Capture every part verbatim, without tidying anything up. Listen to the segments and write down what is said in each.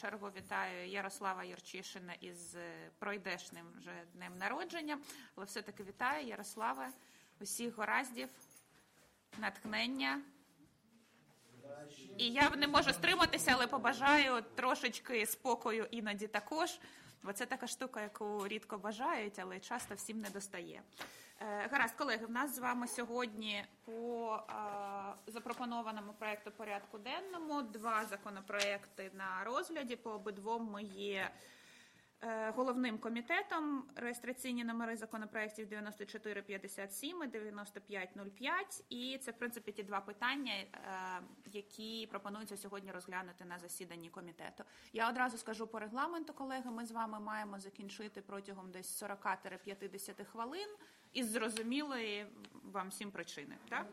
чергу вітаю Ярослава Юрчишина із пройдешним вже днем народження. Але все-таки вітаю, Ярославе, усіх гараздів, натхнення. І я не можу стриматися, але побажаю трошечки спокою іноді також. Бо це така штука, яку рідко бажають, але часто всім не достає. Е, гаразд, колеги, в нас з вами сьогодні по е, запропонованому проєкту порядку денному два законопроекти на розгляді. По обидвом ми є е, головним комітетом. Реєстраційні номери законопроєктів дев'яносто чотири п'ятдесят сім і дев'яносто п'ять нуль п'ять. І це, в принципі, ті два питання, е, які пропонується сьогодні розглянути на засіданні комітету. Я одразу скажу по регламенту, колеги, ми з вами маємо закінчити протягом десь сорок-п'ятдесят хвилин із зрозумілої вам всім причини. Так?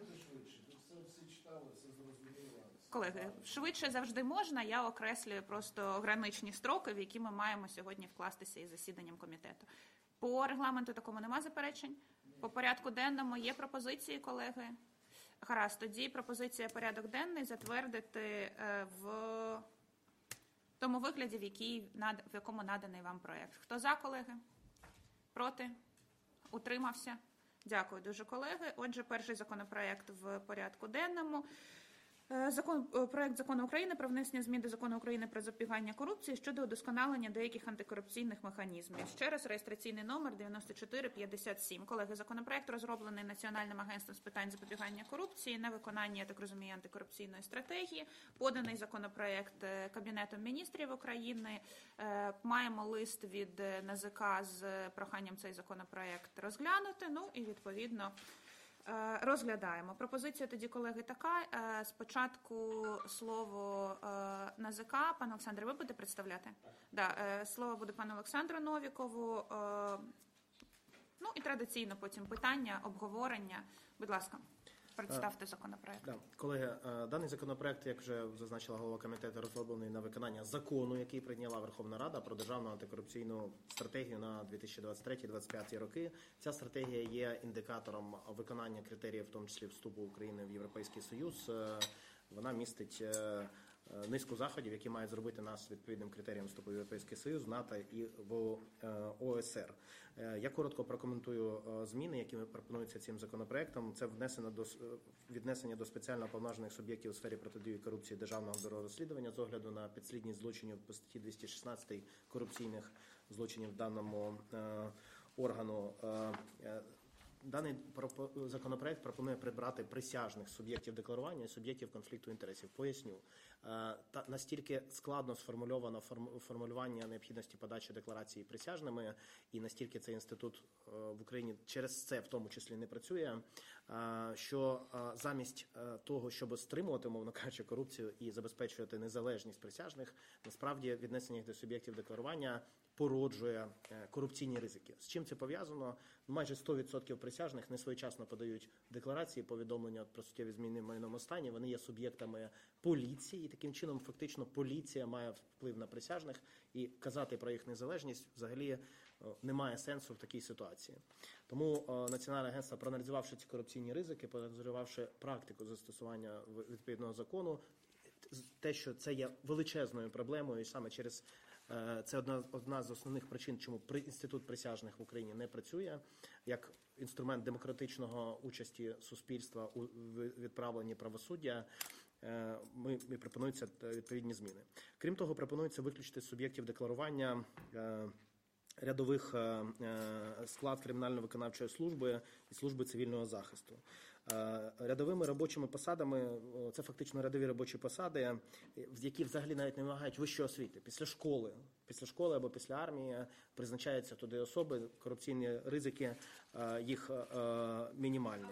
Колеги, швидше завжди можна, я окреслюю просто граничні строки, в які ми маємо сьогодні вкластися із засіданням комітету. По регламенту такому нема заперечень? По порядку денному є пропозиції, колеги? Гаразд, тоді пропозиція порядок денний затвердити в тому вигляді, в, який, в якому наданий вам проєкт. Хто за, колеги? Проти? Утримався? Дякую дуже, колеги. Отже, перший законопроєкт в порядку денному. Закон, проект Закону України про внесення змін до Закону України про запобігання корупції щодо удосконалення деяких антикорупційних механізмів. Ще раз, реєстраційний номер дев'яносто чотири п'ятдесят сім. Колеги, законопроект розроблений Національним агентством з питань запобігання корупції на виконання, я так розумію, антикорупційної стратегії. Поданий законопроект Кабінетом міністрів України. Маємо лист від ен зе ка з проханням цей законопроект розглянути. Ну і, відповідно, розглядаємо. Пропозиція тоді, колеги, така. Спочатку слово ен зе ка. Пане Олександре, ви будете представляти? Так. Да, слово буде пану Олександру Новікову. Ну і традиційно потім питання, обговорення. Будь ласка. Представте законопроект. Да. Колеги, даний законопроект, як вже зазначила голова комітету, розроблений на виконання закону, який прийняла Верховна Рада про державну антикорупційну стратегію на дві тисячі двадцять третій - двадцять п'ятий роки. Ця стратегія є індикатором виконання критеріїв, в тому числі вступу України в Європейський Союз. Вона містить низку заходів, які мають зробити нас відповідним критеріям вступу в Європейський Союз, в НАТО і в о е ес ер. Я коротко прокоментую зміни, які пропонуються цим законопроектом. Це внесено до, віднесення до спеціально повноважених суб'єктів у сфері протидії корупції Державного бюро розслідування з огляду на підслідність злочинів по статті двісті шістнадцять корупційних злочинів даному органу. Даний законопроект пропонує прибрати присяжних суб'єктів декларування і суб'єктів конфлікту інтересів. Поясню. Та настільки складно сформульовано формулювання необхідності подачі декларації присяжними, і настільки цей інститут в Україні через це в тому числі не працює, що замість того, щоб стримувати, мовно кажучи, корупцію і забезпечувати незалежність присяжних, насправді віднесення їх до суб'єктів декларування породжує корупційні ризики. З чим це пов'язано? Майже сто відсотків присяжних не своєчасно подають декларації, повідомлення про суттєві зміни в майновому стані. Вони є суб'єктами поліції, і таким чином фактично поліція має вплив на присяжних, і казати про їх незалежність взагалі немає сенсу в такій ситуації. Тому Національне агентство, проаналізувавши ці корупційні ризики, проаналізувавши практику застосування відповідного закону, те, що це є величезною проблемою, і саме через це одна, одна з основних причин, чому інститут присяжних в Україні не працює, як інструмент демократичного участі суспільства у відправленні правосуддя. Ми, ми пропонуються відповідні зміни. Крім того, пропонується виключити з суб'єктів декларування рядових склад кримінально-виконавчої служби і служби цивільного захисту. Рядовими робочими посадами, це фактично рядові робочі посади, в які взагалі навіть не вимагають вищої освіти. Після школи, після школи або після армії призначаються туди особи, корупційні ризики їх мінімальні.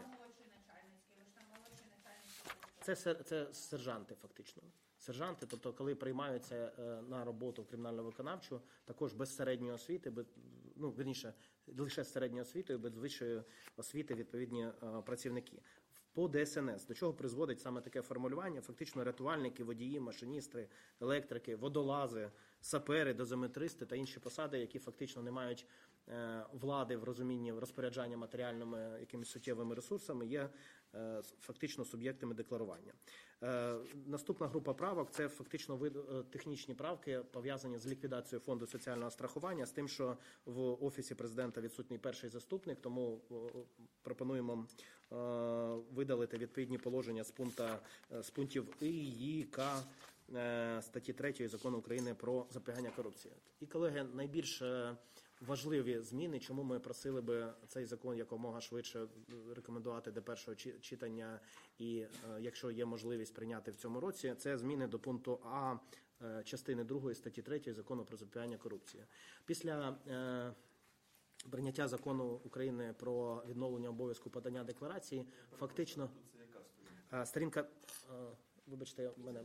Це, це сержанти фактично. Сержанти, тобто коли приймаються на роботу в кримінально-виконавчу, також без середньої освіти, без, ну, вірніше, лише з середньою освітою, без вищої освіти відповідні працівники. По де ес ен ес. До чого призводить саме таке формулювання? Фактично рятувальники, водії, машиністи, електрики, водолази, сапери, дозиметристи та інші посади, які фактично не мають влади в розумінні розпоряджання матеріальними якимись суттєвими ресурсами, є фактично суб'єктами декларування. Наступна група правок – це фактично вид- технічні правки, пов'язані з ліквідацією фонду соціального страхування, з тим, що в Офісі президента відсутній перший заступник, тому пропонуємо видалити відповідні положення з, пункта, з пунктів І, Ї, К статті третьої Закону України про запобігання корупції. І, колеги, найбільш важливі зміни, чому ми просили би цей закон якомога швидше рекомендувати до першого читання і, якщо є можливість, прийняти в цьому році, це зміни до пункту А частини другої статті третьої Закону про запобігання корупції. Після прийняття закону України про відновлення обов'язку подання декларації, фактично... Сторінка... Вибачте, в мене...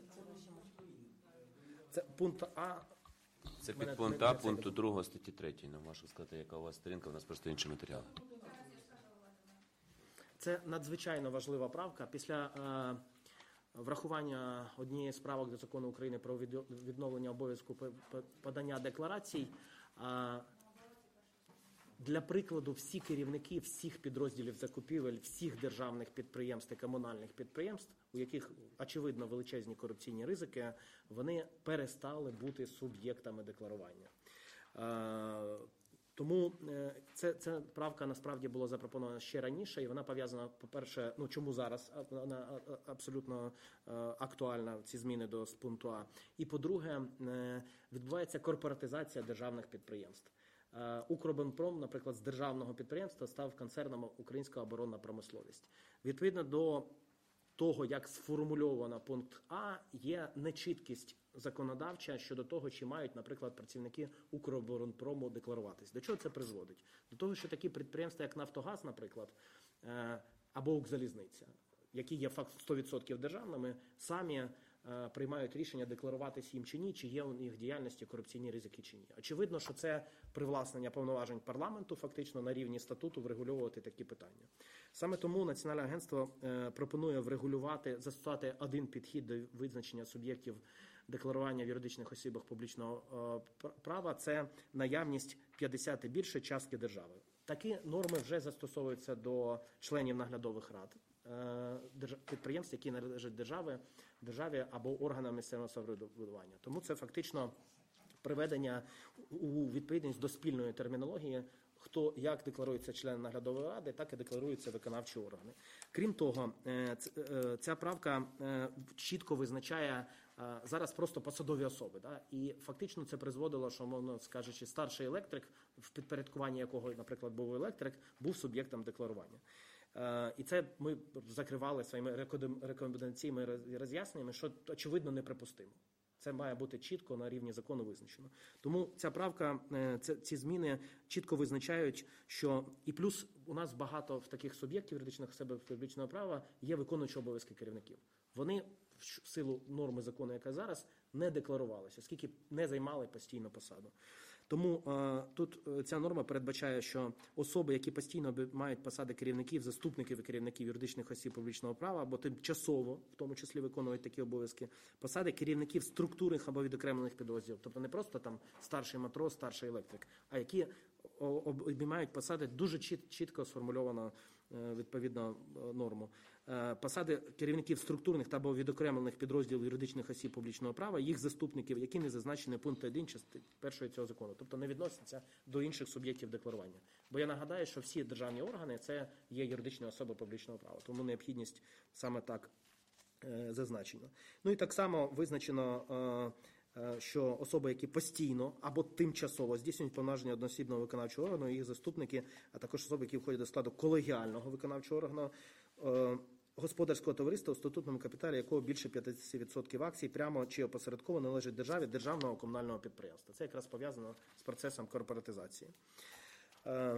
Це пункт А... Це під пункт А, пункту другого статті третьої. Не можу сказати, яка у вас сторінка, у нас просто інший матеріал. Це надзвичайно важлива правка. Після е, врахування однієї з правок до закону України про відновлення обов'язку подання декларацій, е, для прикладу, всі керівники всіх підрозділів закупівель, всіх державних підприємств і комунальних підприємств, у яких, очевидно, величезні корупційні ризики, вони перестали бути суб'єктами декларування. Тому це, ця правка насправді була запропонована ще раніше, і вона пов'язана, по-перше, ну чому зараз вона абсолютно актуальна, ці зміни до пункту А. І, по-друге, відбувається корпоратизація державних підприємств. Укроборонпром, наприклад, з державного підприємства став концерном Українська оборонна промисловість. Відповідно до того, як сформульовано пункт А, є нечіткість законодавча щодо того, чи мають, наприклад, працівники Укроборонпрому декларуватись. До чого це призводить? До того, що такі підприємства, як Нафтогаз, наприклад, або Укрзалізниця, які є факт сто відсотків державними, самі приймають рішення, декларуватись їм чи ні, чи є у їх діяльності корупційні ризики чи ні. Очевидно, що це привласнення повноважень парламенту, фактично на рівні статуту врегульовувати такі питання. Саме тому Національне агентство пропонує врегулювати, застосувати один підхід до визначення суб'єктів декларування в юридичних особах публічного права – це наявність п'ятдесят і більше частки держави. Такі норми вже застосовуються до членів наглядових рад підприємств, які належать державі, державі або органам місцевого самоврядування. Тому це фактично приведення у відповідність до спільної термінології, хто як декларується член наглядової ради, так і декларуються виконавчі органи. Крім того, ця правка чітко визначає зараз просто посадові особи. Да? І фактично це призводило, що, мовно скажучи, старший електрик, в підпорядкуванні якого, наприклад, був електрик, був суб'єктом декларування. І це ми закривали своїми рекомендаціями роз'ясненнями, що очевидно неприпустимо. Це має бути чітко на рівні закону визначено. Тому ця правка, ці зміни чітко визначають, що і плюс у нас багато в таких суб'єктів юридичних осіб публічного права є виконуючі обов'язки керівників. Вони в силу норми закону, яка зараз, не декларувалися, оскільки не займали постійно посаду. Тому е, тут ця норма передбачає, що особи, які постійно мають посади керівників, заступників і керівників юридичних осіб публічного права або тимчасово, в тому числі виконують такі обов'язки, посади керівників структурних або відокремлених підрозділів. Тобто не просто там старший матрос, старший електрик, а які обіймають посади дуже чіт, чітко сформульовано е, відповідно норму. Е, посади керівників структурних та або відокремлених підрозділів юридичних осіб публічного права, їх заступників, які не зазначені пункту один частини першої цього закону. Тобто не відносяться до інших суб'єктів декларування. Бо я нагадаю, що всі державні органи – це є юридичні особи публічного права. Тому необхідність саме так е, зазначено. Ну і так само визначено, е, що особи, які постійно або тимчасово здійснюють повноваження одноосібного виконавчого органу, їх заступники, а також особи, які входять до складу колегіального виконавчого органу, е, господарського товариства, у статутному капіталі якого більше п'ятдесят відсотків акцій прямо чи опосередковано належить державі державного комунального підприємства. Це якраз пов'язано з процесом корпоратизації. Е,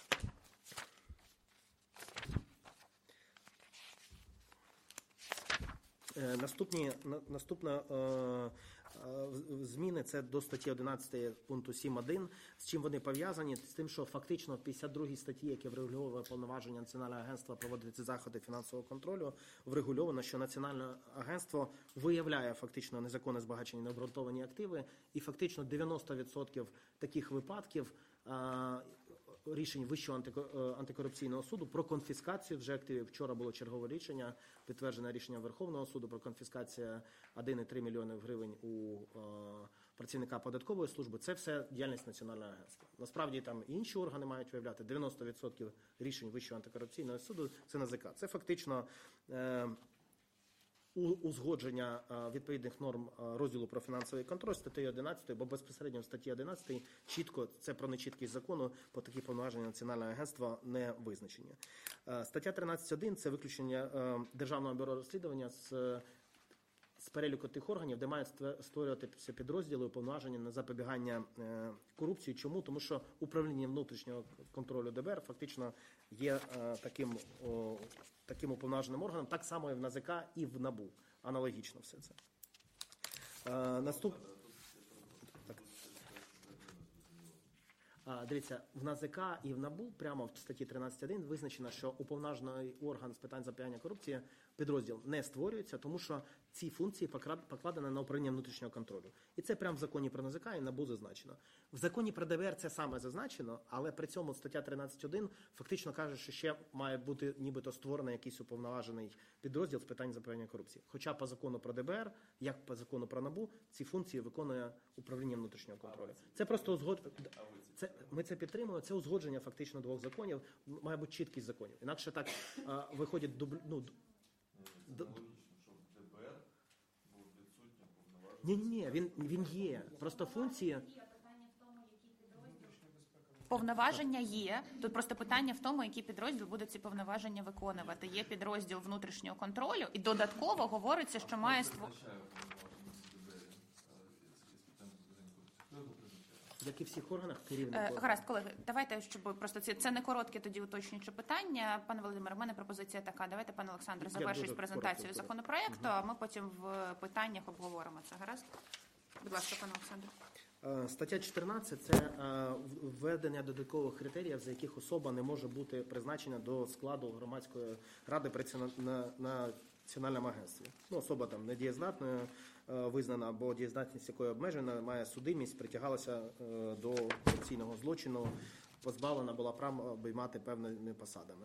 е, наступні, на, наступна е, зміни – це до статті одинадцятої пункту сім один. З чим вони пов'язані? З тим, що фактично в п'ятдесят другій статті, яке врегульовує повноваження Національного агентства проводити заходи фінансового контролю, врегульовано, що Національне агентство виявляє фактично незаконне збагачення, необґрунтовані активи, і фактично дев'яносто відсотків таких випадків рішень Вищого антико- антикорупційного суду про конфіскацію вже активів. Вчора було чергове рішення, підтверджене рішення Верховного суду про конфіскацію один цілих три мільйони гривень у е, працівника податкової служби. Це все діяльність Національного агентства. Насправді там і інші органи мають виявляти. дев'яносто відсотків рішень Вищого антикорупційного суду – це НАЗК. Це фактично е, узгодження відповідних норм розділу про фінансовий контроль статтею одинадцятою, бо безпосередньо в статті одинадцятій чітко, це про нечіткість закону, по такі повноваження Національного агентства не визначені. Стаття тринадцять один – це виключення Державного бюро розслідування з, з переліку тих органів, де мають створюватися підрозділи уповноваження на запобігання корупції. Чому? Тому що управління внутрішнього контролю ДБР фактично є таким таким уповноваженим органом, так само і в НАЗК, і в НАБУ. Аналогічно все це. Е, наступ... так. А, дивіться, в НАЗК і в НАБУ прямо в статті тринадцять один визначено, що уповноважений орган з питань запобігання корупції, підрозділ, не створюється, тому що ці функції покладені на управління внутрішнього контролю. І це прямо в законі про НАЗК і НАБУ зазначено. В законі про ДБР це саме зазначено, але при цьому стаття тринадцять один фактично каже, що ще має бути нібито створений якийсь уповноважений підрозділ з питань запобігання корупції. Хоча по закону про ДБР, як по закону про НАБУ, ці функції виконує управління внутрішнього контролю. Це просто узгодження. Це, ми це підтримуємо, це узгодження фактично двох законів, має бути чіткість законів. Інакше так а, виходить дубль... ну, д... Ні, ні, ні, він, він є. Просто функції... Повноваження є. Тут просто питання в тому, який підрозділ буде ці повноваження виконувати. Є підрозділ внутрішнього контролю, і додатково говориться, що має створ... Як і в всіх органах, керівник. Е, гаразд, колеги, давайте, щоб просто це, це не коротке тоді уточнююче питання. Пане Володимире, в мене пропозиція така. Давайте, пане Олександре, завершить презентацію коротко, законопроекту, угу. А ми потім в питаннях обговоримо це. Гаразд? Будь ласка, пане Олександре. Стаття чотирнадцять – це введення додаткових критеріїв, за яких особа не може бути призначена до складу громадської ради при Національному агентстві. Ну, особа там недієздатною визнана, або дієздатність якої обмежена, має судимість, притягалася до корупційного злочину, позбавлена була права обіймати певними посадами.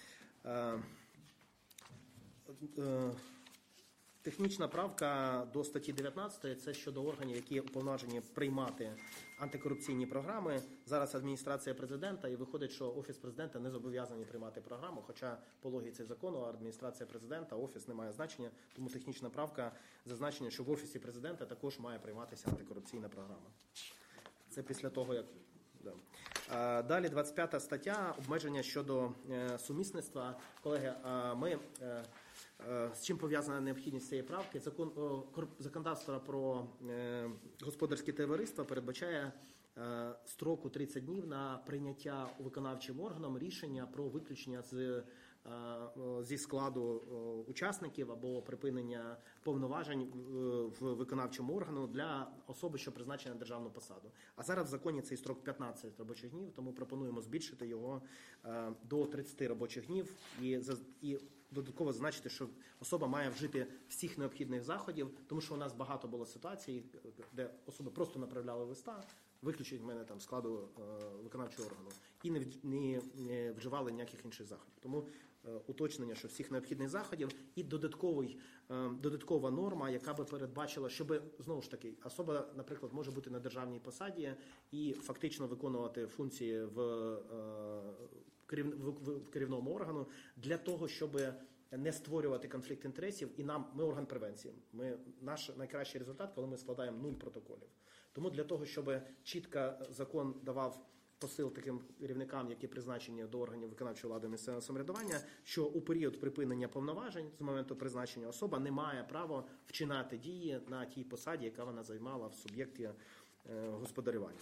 Технічна правка до статті дев'ятнадцятої – це щодо органів, які уповноважені приймати антикорупційні програми. Зараз адміністрація президента, і виходить, що Офіс президента не зобов'язані приймати програму, хоча по логіці закону адміністрація президента, Офіс не має значення, тому технічна правка зазначення, що в Офісі президента також має прийматися антикорупційна програма. Це після того, як... Да. Далі двадцять п'ята стаття, обмеження щодо сумісництва. Колеги, ми... З чим пов'язана необхідність цієї правки? Закон, законодавство про е, господарські товариства передбачає е, строку тридцять днів на прийняття виконавчим органом рішення про виключення з, е, зі складу е, учасників або припинення повноважень е, в виконавчому органу для особи, що призначена на державну посаду. А зараз в законі цей строк п'ятнадцять робочих днів, тому пропонуємо збільшити його е, до тридцяти робочих днів і, і додатково зазначити, що особа має вжити всіх необхідних заходів, тому що у нас багато було ситуацій, де особи просто направляли листа, виключить в мене там складу е, виконавчого органу, і не, не, не вживали ніяких інших заходів. Тому е, уточнення, що всіх необхідних заходів, і додатковий, е, додаткова норма, яка би передбачила, щоб, знову ж таки, особа, наприклад, може бути на державній посаді і фактично виконувати функції в е, в керівному органу для того, щоб не створювати конфлікт інтересів, і нам, ми орган превенції. Ми, наш найкращий результат, коли ми складаємо нуль протоколів. Тому для того, щоб чітко закон давав посил таким керівникам, які призначені до органів виконавчої влади місцевого самоврядування, що у період припинення повноважень з моменту призначення особа не має права вчиняти дії на тій посаді, яка вона займала в суб'єкті е, господарювання.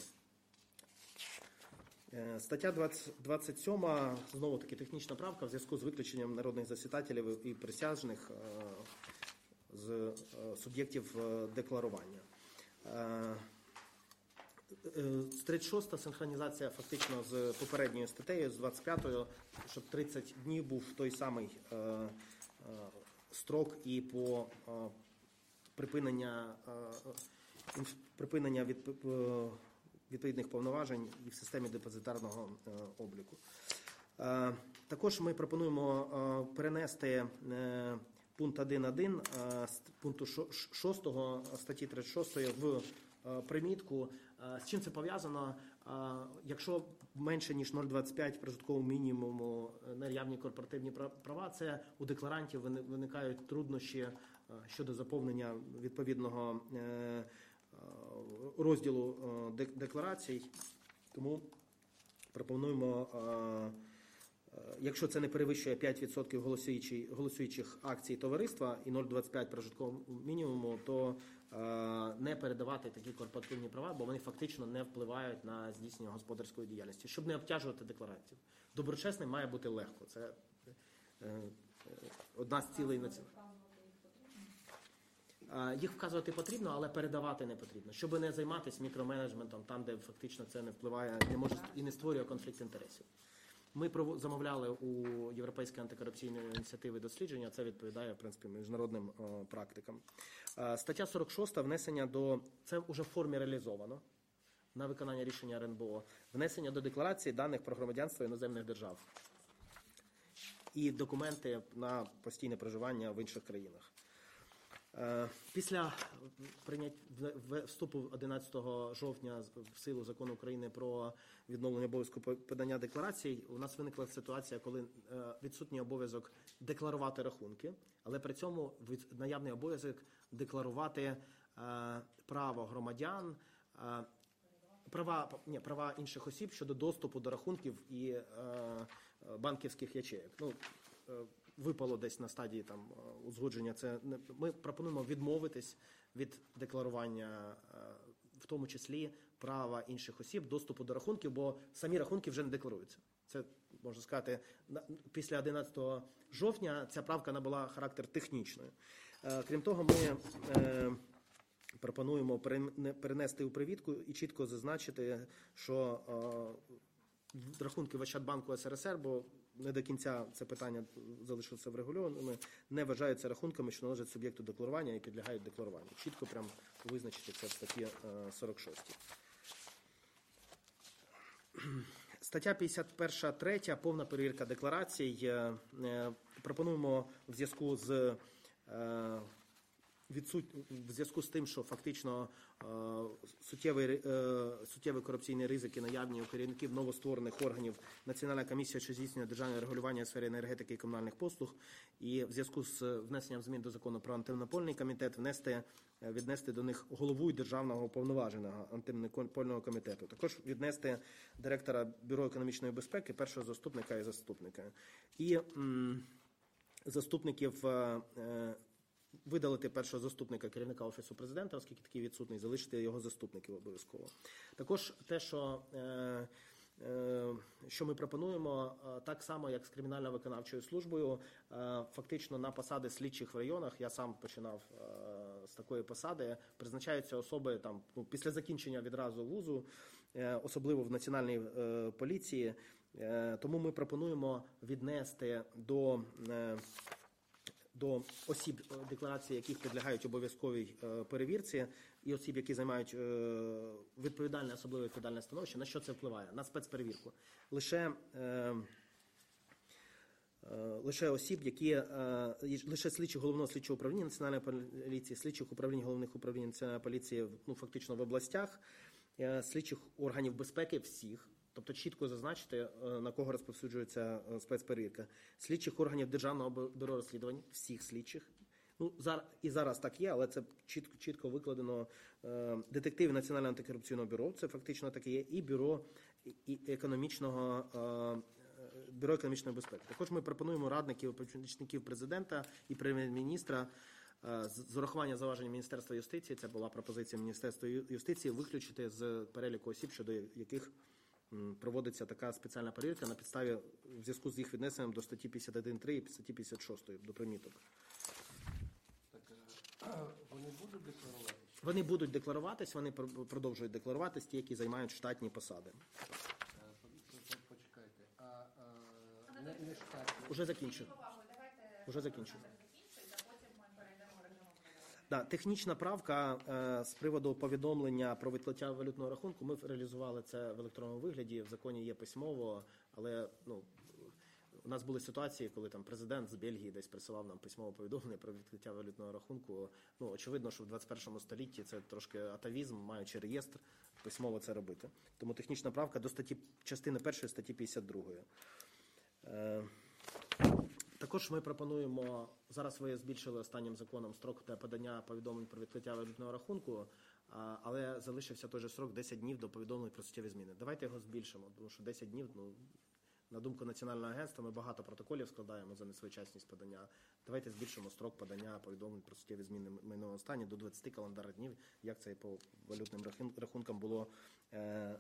Стаття двадцять сьома, знову таки технічна правка, в зв'язку з виключенням народних засідателів і присяжних з суб'єктів декларування. тридцять шоста синхронізація фактично з попередньою статтею, з двадцять п'ятою, щоб тридцять днів був той самий строк і по припинення, припинення від відповідних повноважень і в системі депозитарного е, обліку. Е, Також ми пропонуємо е, перенести е, пункт один точка один е, з пункту шість статті тридцять шість в е, примітку. Е, З чим це пов'язано? Е, Якщо менше ніж нуль цілих двадцять п'ять прожиткового мінімуму наявні корпоративні права, це у декларантів виникають труднощі е, щодо заповнення відповідного е, розділу е, декларацій. Тому пропонуємо, якщо це не перевищує п'ять відсотків голосуючих акцій товариства і нуль цілих двадцять п'ять прожиткового мінімуму, то не передавати такі корпоративні права, бо вони фактично не впливають на здійснення господарської діяльності, щоб не обтяжувати декларантів. Доброчесним має бути легко. Це одна з цілей на цьому. Їх вказувати потрібно, але передавати не потрібно, щоб не займатися мікроменеджментом там, де фактично це не впливає, не може і не створює конфлікт інтересів. Ми замовляли у Європейської антикорупційної ініціативи дослідження, це відповідає, в принципі, міжнародним о, практикам. А, стаття сорок шість, внесення до, це вже в формі реалізовано, на виконання рішення ар ен бе о, внесення до декларації даних про громадянство іноземних держав і документи на постійне проживання в інших країнах. Після вступу одинадцятого жовтня в силу закону України про відновлення обов'язку подання декларацій, у нас виникла ситуація, коли відсутній обов'язок декларувати рахунки, але при цьому наявний обов'язок декларувати право громадян, права, ні, права інших осіб щодо доступу до рахунків і банківських ячеїв. Ну, випало десь на стадії там узгодження. Це ми пропонуємо відмовитись від декларування, в тому числі права інших осіб доступу до рахунків, бо самі рахунки вже не декларуються. Це можна сказати, після одинадцятого жовтня ця правка набула характер технічної. Крім того, ми пропонуємо перенести у привідку і чітко зазначити, що рахунки в Ощадбанку ес ер ес ер, бо не до кінця це питання залишилося врегульованими, не вважаються рахунками, що належать суб'єкту декларування і підлягають декларуванню. Чітко прям визначити це в статті сорок шість. Стаття п'ятдесят перша третя, повна перевірка декларацій. Пропонуємо в зв'язку з Відсут... в зв'язку з тим, що фактично е... суттєві, е... суттєві корупційні ризики наявні у керівників новостворених органів Національна комісія, що здійснює державне регулювання у сфері енергетики і комунальних послуг, і в зв'язку з внесенням змін до закону про антимонопольний комітет внести, віднести до них голову і державного уповноваженого антимонопольного комітету. Також віднести директора Бюро економічної безпеки, першого заступника і заступника. І м... заступників е... видалити першого заступника керівника Офісу Президента, оскільки такий відсутний, залишити його заступників обов'язково. Також те, що, е, е, що ми пропонуємо, так само, як з кримінально-виконавчою службою, е, фактично на посади слідчих в районах, я сам починав е, з такої посади, призначаються особи там, ну, після закінчення відразу вузу, е, особливо в Національній е, поліції. Е, тому ми пропонуємо віднести до е, до осіб, декларації яких підлягають обов'язковій е, перевірці, і осіб, які займають е, відповідальне, особливо відповідальне становище, на що це впливає? На спецперевірку. Лише, е, е, лише осіб, які, е, лише слідчі головного слідчого управління Національної поліції, слідчих управлінь головних управлінь Національної поліції, ну, фактично в областях, е, слідчих органів безпеки всіх, тобто чітко зазначити, на кого розповсюджується спецперевірка. Слідчих органів Державного бюро розслідувань, всіх слідчих. Ну, і зараз так є, але це чітко, чітко викладено. Детективи Національного антикорупційного бюро, це фактично таке є, і бюро і економічного, бюро економічної безпеки. Також ми пропонуємо радників, помічників президента і прем'єр-міністра з урахуванням зауважень Міністерства юстиції, це була пропозиція Міністерства юстиції, виключити з переліку осіб, щодо яких проводиться така спеціальна перевірка на підставі, в зв'язку з їх віднесенням до статті п'ятдесят один три і статті п'ятдесят шість до приміток. Так, вони будуть декларуватися? Вони будуть декларуватись, вони продовжують декларуватись, ті, які займають штатні посади. Почекайте, а не, не штатні? Уже закінчив. Уже закінчив. Да, технічна правка е, з приводу повідомлення про відкриття валютного рахунку. Ми реалізували це в електронному вигляді. В законі є письмово, але ну у нас були ситуації, коли там президент з Бельгії десь присилав нам письмове повідомлення про відкриття валютного рахунку. Ну очевидно, що в двадцять першому столітті це трошки атавізм, маючи реєстр, письмово це робити. Тому технічна правка до статті частини першої статті п'ятдесят другої. Е, Також ми пропонуємо, зараз ви збільшили останнім законом строк для подання повідомлень про відкриття валютного рахунку, але залишився той же строк десять днів до повідомлень про суттєві зміни. Давайте його збільшимо, тому що десять днів, ну, на думку Національного агентства, ми багато протоколів складаємо за несвоєчасність подання. Давайте збільшимо строк подання повідомлень про суттєві зміни майнового стану до двадцяти календарних днів, як це і по валютним рахункам було е,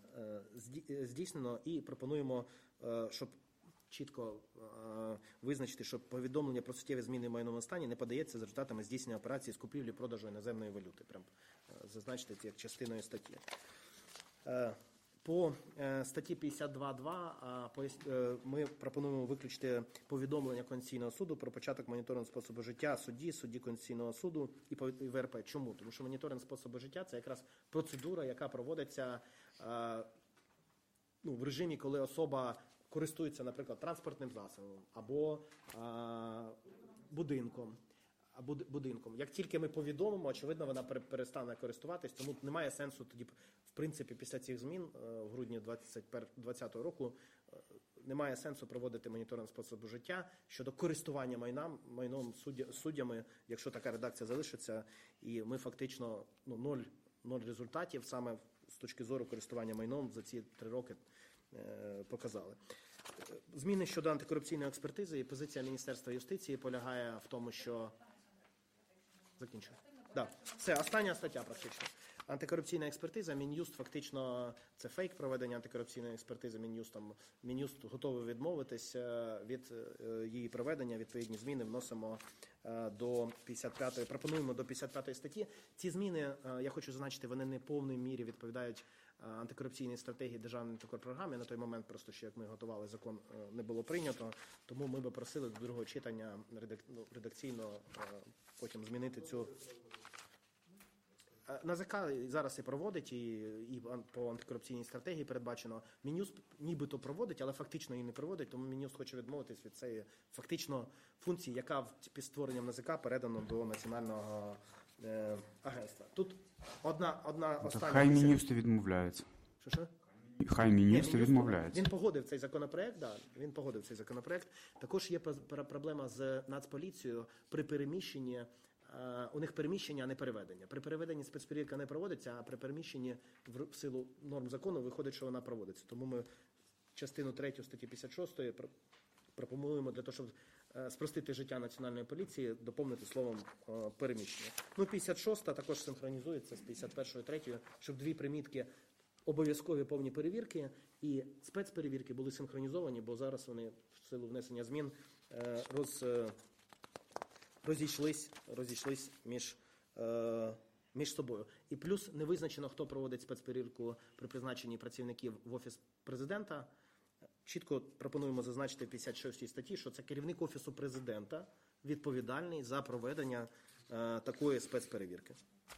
е, здійснено. І пропонуємо, е, щоб чітко е, визначити, що повідомлення про суттєві зміни в майновому стані не подається за результатами здійснення операції з купівлі-продажу іноземної валюти. Прям е, зазначити це як частиною статті. Е, по е, статті п'ятдесят два два е, е, ми пропонуємо виключити повідомлення Конституційного суду про початок моніторингу способу життя судді, судді Конституційного суду і В Р П. Чому? Тому що моніторинг способу життя – це якраз процедура, яка проводиться е, ну, в режимі, коли особа користується, наприклад, транспортним засобом або а, будинком. Або будинком. Як тільки ми повідомимо, очевидно, вона перестане користуватись, тому немає сенсу тоді, в принципі, після цих змін в грудні двадцятого року немає сенсу проводити моніторинг способу життя щодо користування майном, майном суддями, якщо така редакція залишиться, і ми фактично ну, ноль, ноль результатів саме з точки зору користування майном за ці три роки показали. Зміни щодо антикорупційної експертизи і позиція Міністерства юстиції полягає в тому, що... Закінчую. Да. Все, остання стаття практично. Антикорупційна експертиза. Мін'юст фактично це фейк проведення антикорупційної експертизи Мін'юстом. Мін'юст готовий відмовитись від її проведення. Відповідні зміни вносимо до п'ятдесят п'ятої, пропонуємо до п'ятдесят п'ятої статті. Ці зміни, я хочу зазначити, вони не в повній мірі відповідають антикорупційній стратегії державної антикорпрограми. На той момент просто ще, як ми готували закон, не було прийнято. Тому ми би просили до другого читання редакційно потім змінити цю... НАЗК зараз і проводить, і, і по антикорупційній стратегії передбачено. Мін'юст нібито проводить, але фактично її не проводить, тому Мін'юст хоче відмовитись від цієї фактично функції, яка під створенням НАЗК передано до Національного е, агентства. Тут одна, одна остання... Хай Мін'юст відмовляється. Що-що? Хай Мін'юст відмовляється. Він погодив цей законопроект, да, він погодив цей законопроект. Також є проблема з Нацполіцією при переміщенні. У них переміщення, а не переведення. При переведенні спецперевірка не проводиться, а при переміщенні в силу норм закону виходить, що вона проводиться. Тому ми частину третю статті п'ятдесят шостої пропонуємо для того, щоб спростити життя Національної поліції, доповнити словом переміщення. Ну, п'ятдесят шоста також синхронізується з п'ятдесят першою третьою, щоб дві примітки обов'язкові повні перевірки і спецперевірки були синхронізовані, бо зараз вони в силу внесення змін роз... розійшлись, розійшлись між, е, між собою. І плюс не визначено, хто проводить спецперевірку при призначенні працівників в Офіс Президента. Чітко пропонуємо зазначити в п'ятдесят шостій статті, що це керівник Офісу Президента відповідальний за проведення е, такої спецперевірки.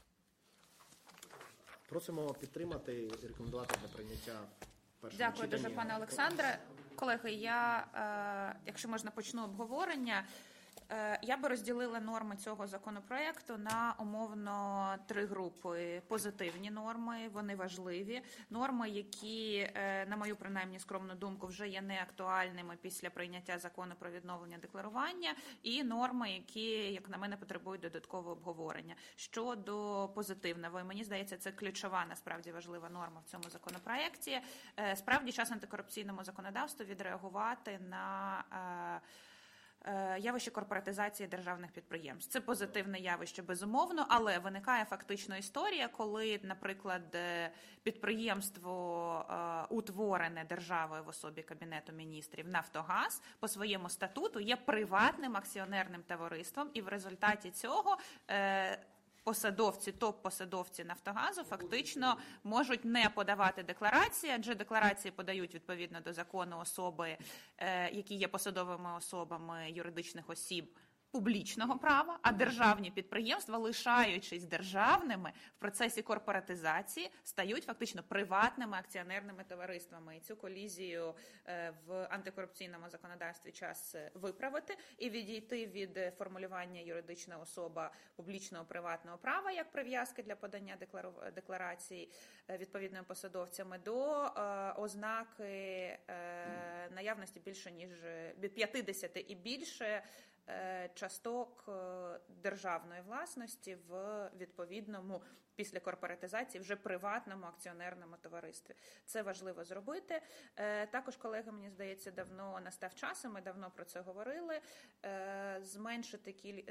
Просимо підтримати і рекомендувати для прийняття першого Дякую читання. дуже, пане Олександре. Колеги, я, е, якщо можна, почну обговорення. Я би розділила норми цього законопроекту на умовно три групи. Позитивні норми, вони важливі. Норми, які, на мою принаймні скромну думку, вже є неактуальними після прийняття закону про відновлення декларування. І норми, які, як на мене, потребують додаткового обговорення. Щодо позитивного, і мені здається, це ключова, насправді важлива норма в цьому законопроекті. Справді, час антикорупційному законодавству відреагувати на... явище корпоратизації державних підприємств. Це позитивне явище, безумовно, але виникає фактично історія, коли, наприклад, підприємство, утворене державою в особі Кабінету міністрів «Нафтогаз» по своєму статуту є приватним акціонерним товариством, і в результаті цього посадовці, топ-посадовці «Нафтогазу» фактично можуть не подавати декларації, адже декларації подають відповідно до закону особи, які є посадовими особами юридичних осіб публічного права, а державні підприємства, лишаючись державними, в процесі корпоратизації стають фактично приватними акціонерними товариствами. І цю колізію в антикорупційному законодавстві час виправити і відійти від формулювання юридична особа публічного приватного права як прив'язки для подання декларацій відповідними посадовцями до ознаки наявності більше ніж п'ятдесят і більше часток державної власності в відповідному після корпоратизації вже приватному акціонерному товаристві. Це важливо зробити. Також, колеги, мені здається, давно настав час, і ми давно про це говорили, зменшити кількість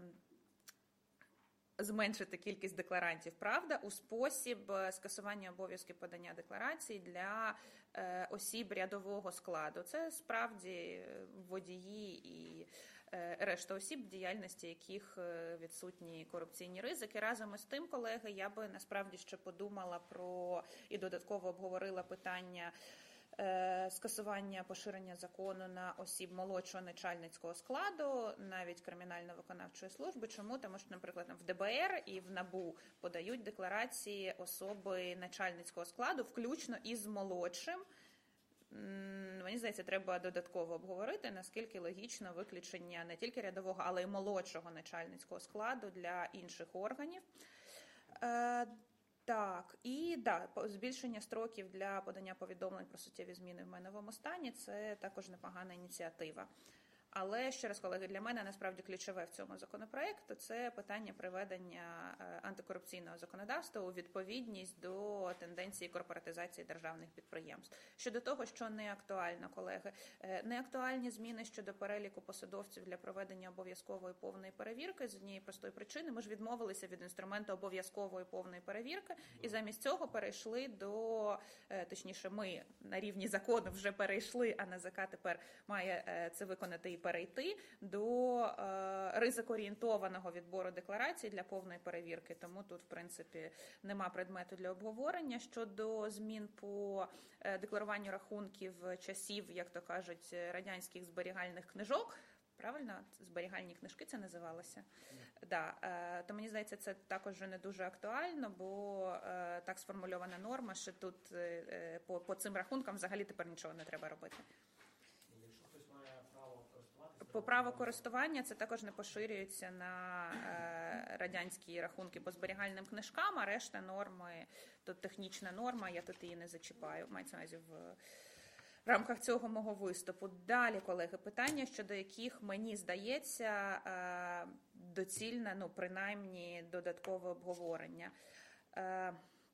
зменшити кількість декларантів, правда, у спосіб скасування обов'язків подання декларацій для е, осіб рядового складу. Це справді водії і е, решта осіб, в діяльності яких відсутні корупційні ризики. Разом із тим, колеги, я би насправді ще подумала про і додатково обговорила питання скасування поширення закону на осіб молодшого начальницького складу, навіть кримінально-виконавчої служби. Чому? Тому що, наприклад, в ДБР і в НАБУ подають декларації особи начальницького складу, включно із молодшим. Мені здається, треба додатково обговорити, наскільки логічно виключення не тільки рядового, але й молодшого начальницького складу для інших органів. Так, і да, збільшення строків для подання повідомлень про суттєві зміни в майновому стані – це також непогана ініціатива. Але, ще раз, колеги, для мене насправді ключове в цьому законопроекту – це питання приведення антикорупційного законодавства у відповідність до тенденції корпоратизації державних підприємств. Щодо того, що не актуально, колеги, не актуальні зміни щодо переліку посадовців для проведення обов'язкової повної перевірки з однієї простої причини. Ми ж відмовилися від інструменту обов'язкової повної перевірки і замість цього перейшли до, точніше, ми на рівні закону вже перейшли, а НАЗК тепер має це виконати і перейти до е, ризикоорієнтованого відбору декларацій для повної перевірки. Тому тут, в принципі, нема предмету для обговорення. Щодо змін по е, декларуванню рахунків часів, як то кажуть, радянських зберігальних книжок, правильно? Зберігальні книжки це називалося? Mm. Да, е, то мені здається, це також вже не дуже актуально, бо е, так сформульована норма, що тут е, по, по цим рахункам взагалі тепер нічого не треба робити. По праву користування це також не поширюється на е, радянські рахунки по зберігальним книжкам, а решта норми, тут технічна норма, я тут її не зачіпаю, мається на увазі в рамках цього мого виступу. Далі, колеги, питання, щодо яких, мені здається, е, доцільне, ну, принаймні, додаткове обговорення. Е,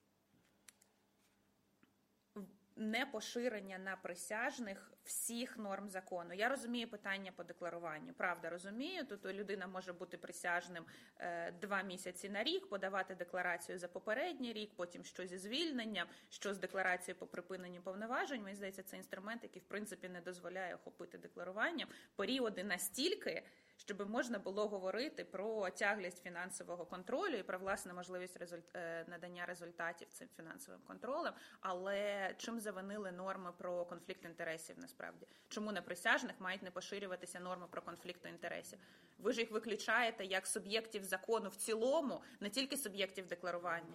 не поширення на присяжних всіх норм закону. Я розумію питання по декларуванню. Правда, розумію. Тут людина може бути присяжним е, два місяці на рік, подавати декларацію за попередній рік, потім що зі звільненням, що з декларацією по припиненню повноважень. Мені здається, це інструмент, який, в принципі, не дозволяє охопити декларуванням періоди настільки, щоб можна було говорити про тяглість фінансового контролю і про власне можливість результ... надання результатів цим фінансовим контролем. Але чим завинили норми про конфлікт інтересів насправді? Чому на присяжних мають не поширюватися норми про конфлікт інтересів? Ви ж їх виключаєте як суб'єктів закону в цілому, не тільки суб'єктів декларування.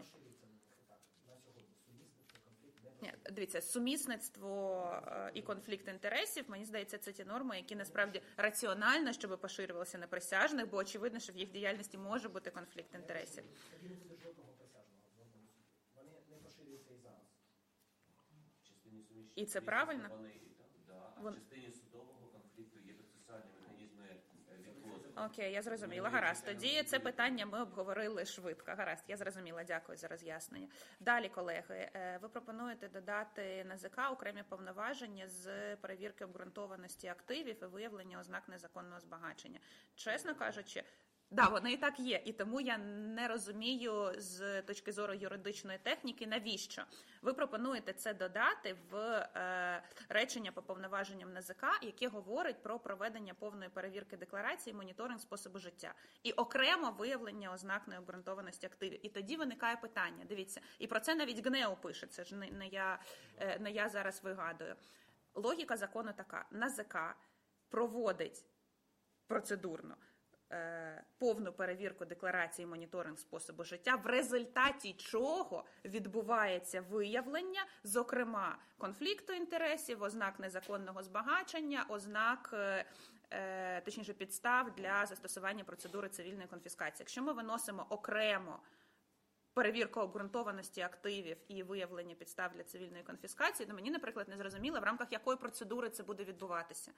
Ні, дивіться, сумісництво і конфлікт інтересів, мені здається, це ті норми, які насправді раціонально, щоб поширювалися на присяжних, бо очевидно, що в їх діяльності може бути конфлікт інтересів. Вони не поширюються і зараз. І це правильно? Вони, да, а в частині судового конфлікту є процесуальні механізми відклозу. Окей, я зрозуміла. Гаразд. Тоді це питання ми обговорили швидко. Гаразд, я зрозуміла. Дякую за роз'яснення. Далі, колеги, ви пропонуєте додати НАЗК окремі повноваження з перевірки обґрунтованості активів і виявлення ознак незаконного збагачення. Чесно кажучи, да, вони і так є, і тому я не розумію з точки зору юридичної техніки, навіщо. Ви пропонуєте це додати в е, речення по повноваженням НАЗК, яке говорить про проведення повної перевірки декларації, моніторинг способу життя. І окремо виявлення ознак необґрунтованості активів. І тоді виникає питання, дивіться, і про це навіть ГНЕУ пише, це ж не, не, я, е, не я зараз вигадую. Логіка закону така, НАЗК проводить процедурно е, повну перевірку декларації і моніторинг способу життя, в результаті чого відбувається виявлення, зокрема, конфлікту інтересів, ознак незаконного збагачення, ознак, е, е, точніше, підстав для застосування процедури цивільної конфіскації. Якщо ми виносимо окремо перевірку обґрунтованості активів і виявлення підстав для цивільної конфіскації, то мені, наприклад, не зрозуміло, в рамках якої процедури це буде відбуватися.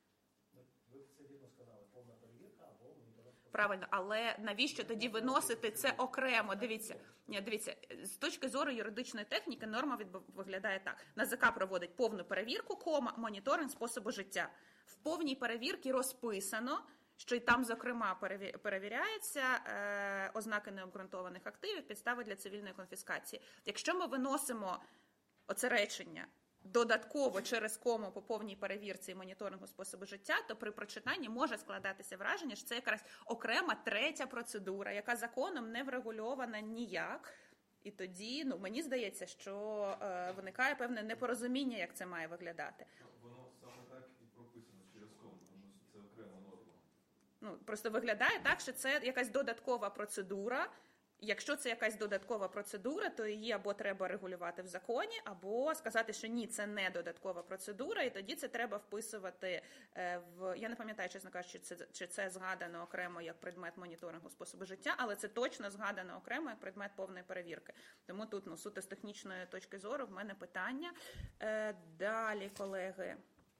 Ви це вірно сказали, повна перевірка або моніторинг. Правильно, але навіщо тоді виносити це окремо? Дивіться, ні, дивіться, з точки зору юридичної техніки норма відб- виглядає так. НАЗК проводить повну перевірку, кома, моніторинг способу життя. В повній перевірці розписано, що і там, зокрема, переві- перевіряються е, ознаки необґрунтованих активів, підстави для цивільної конфіскації. Якщо ми виносимо оце речення додатково через кому по повній перевірці і моніторингу способу життя, то при прочитанні може складатися враження, що це якраз окрема третя процедура, яка законом не врегульована ніяк. І тоді, ну, мені здається, що е, виникає певне непорозуміння, як це має виглядати. Воно саме так і прописано через кому, тому що це окрема норма. Ну, просто виглядає так, що це якась додаткова процедура. Якщо це якась додаткова процедура, то її або треба регулювати в законі, або сказати, що ні, це не додаткова процедура, і тоді це треба вписувати е, в... Я не пам'ятаю, чесно кажучи, чи це, чи це згадано окремо як предмет моніторингу способу життя, але це точно згадано окремо як предмет повної перевірки. Тому тут, ну, суто з технічної точки зору, в мене питання. Е, далі, колеги.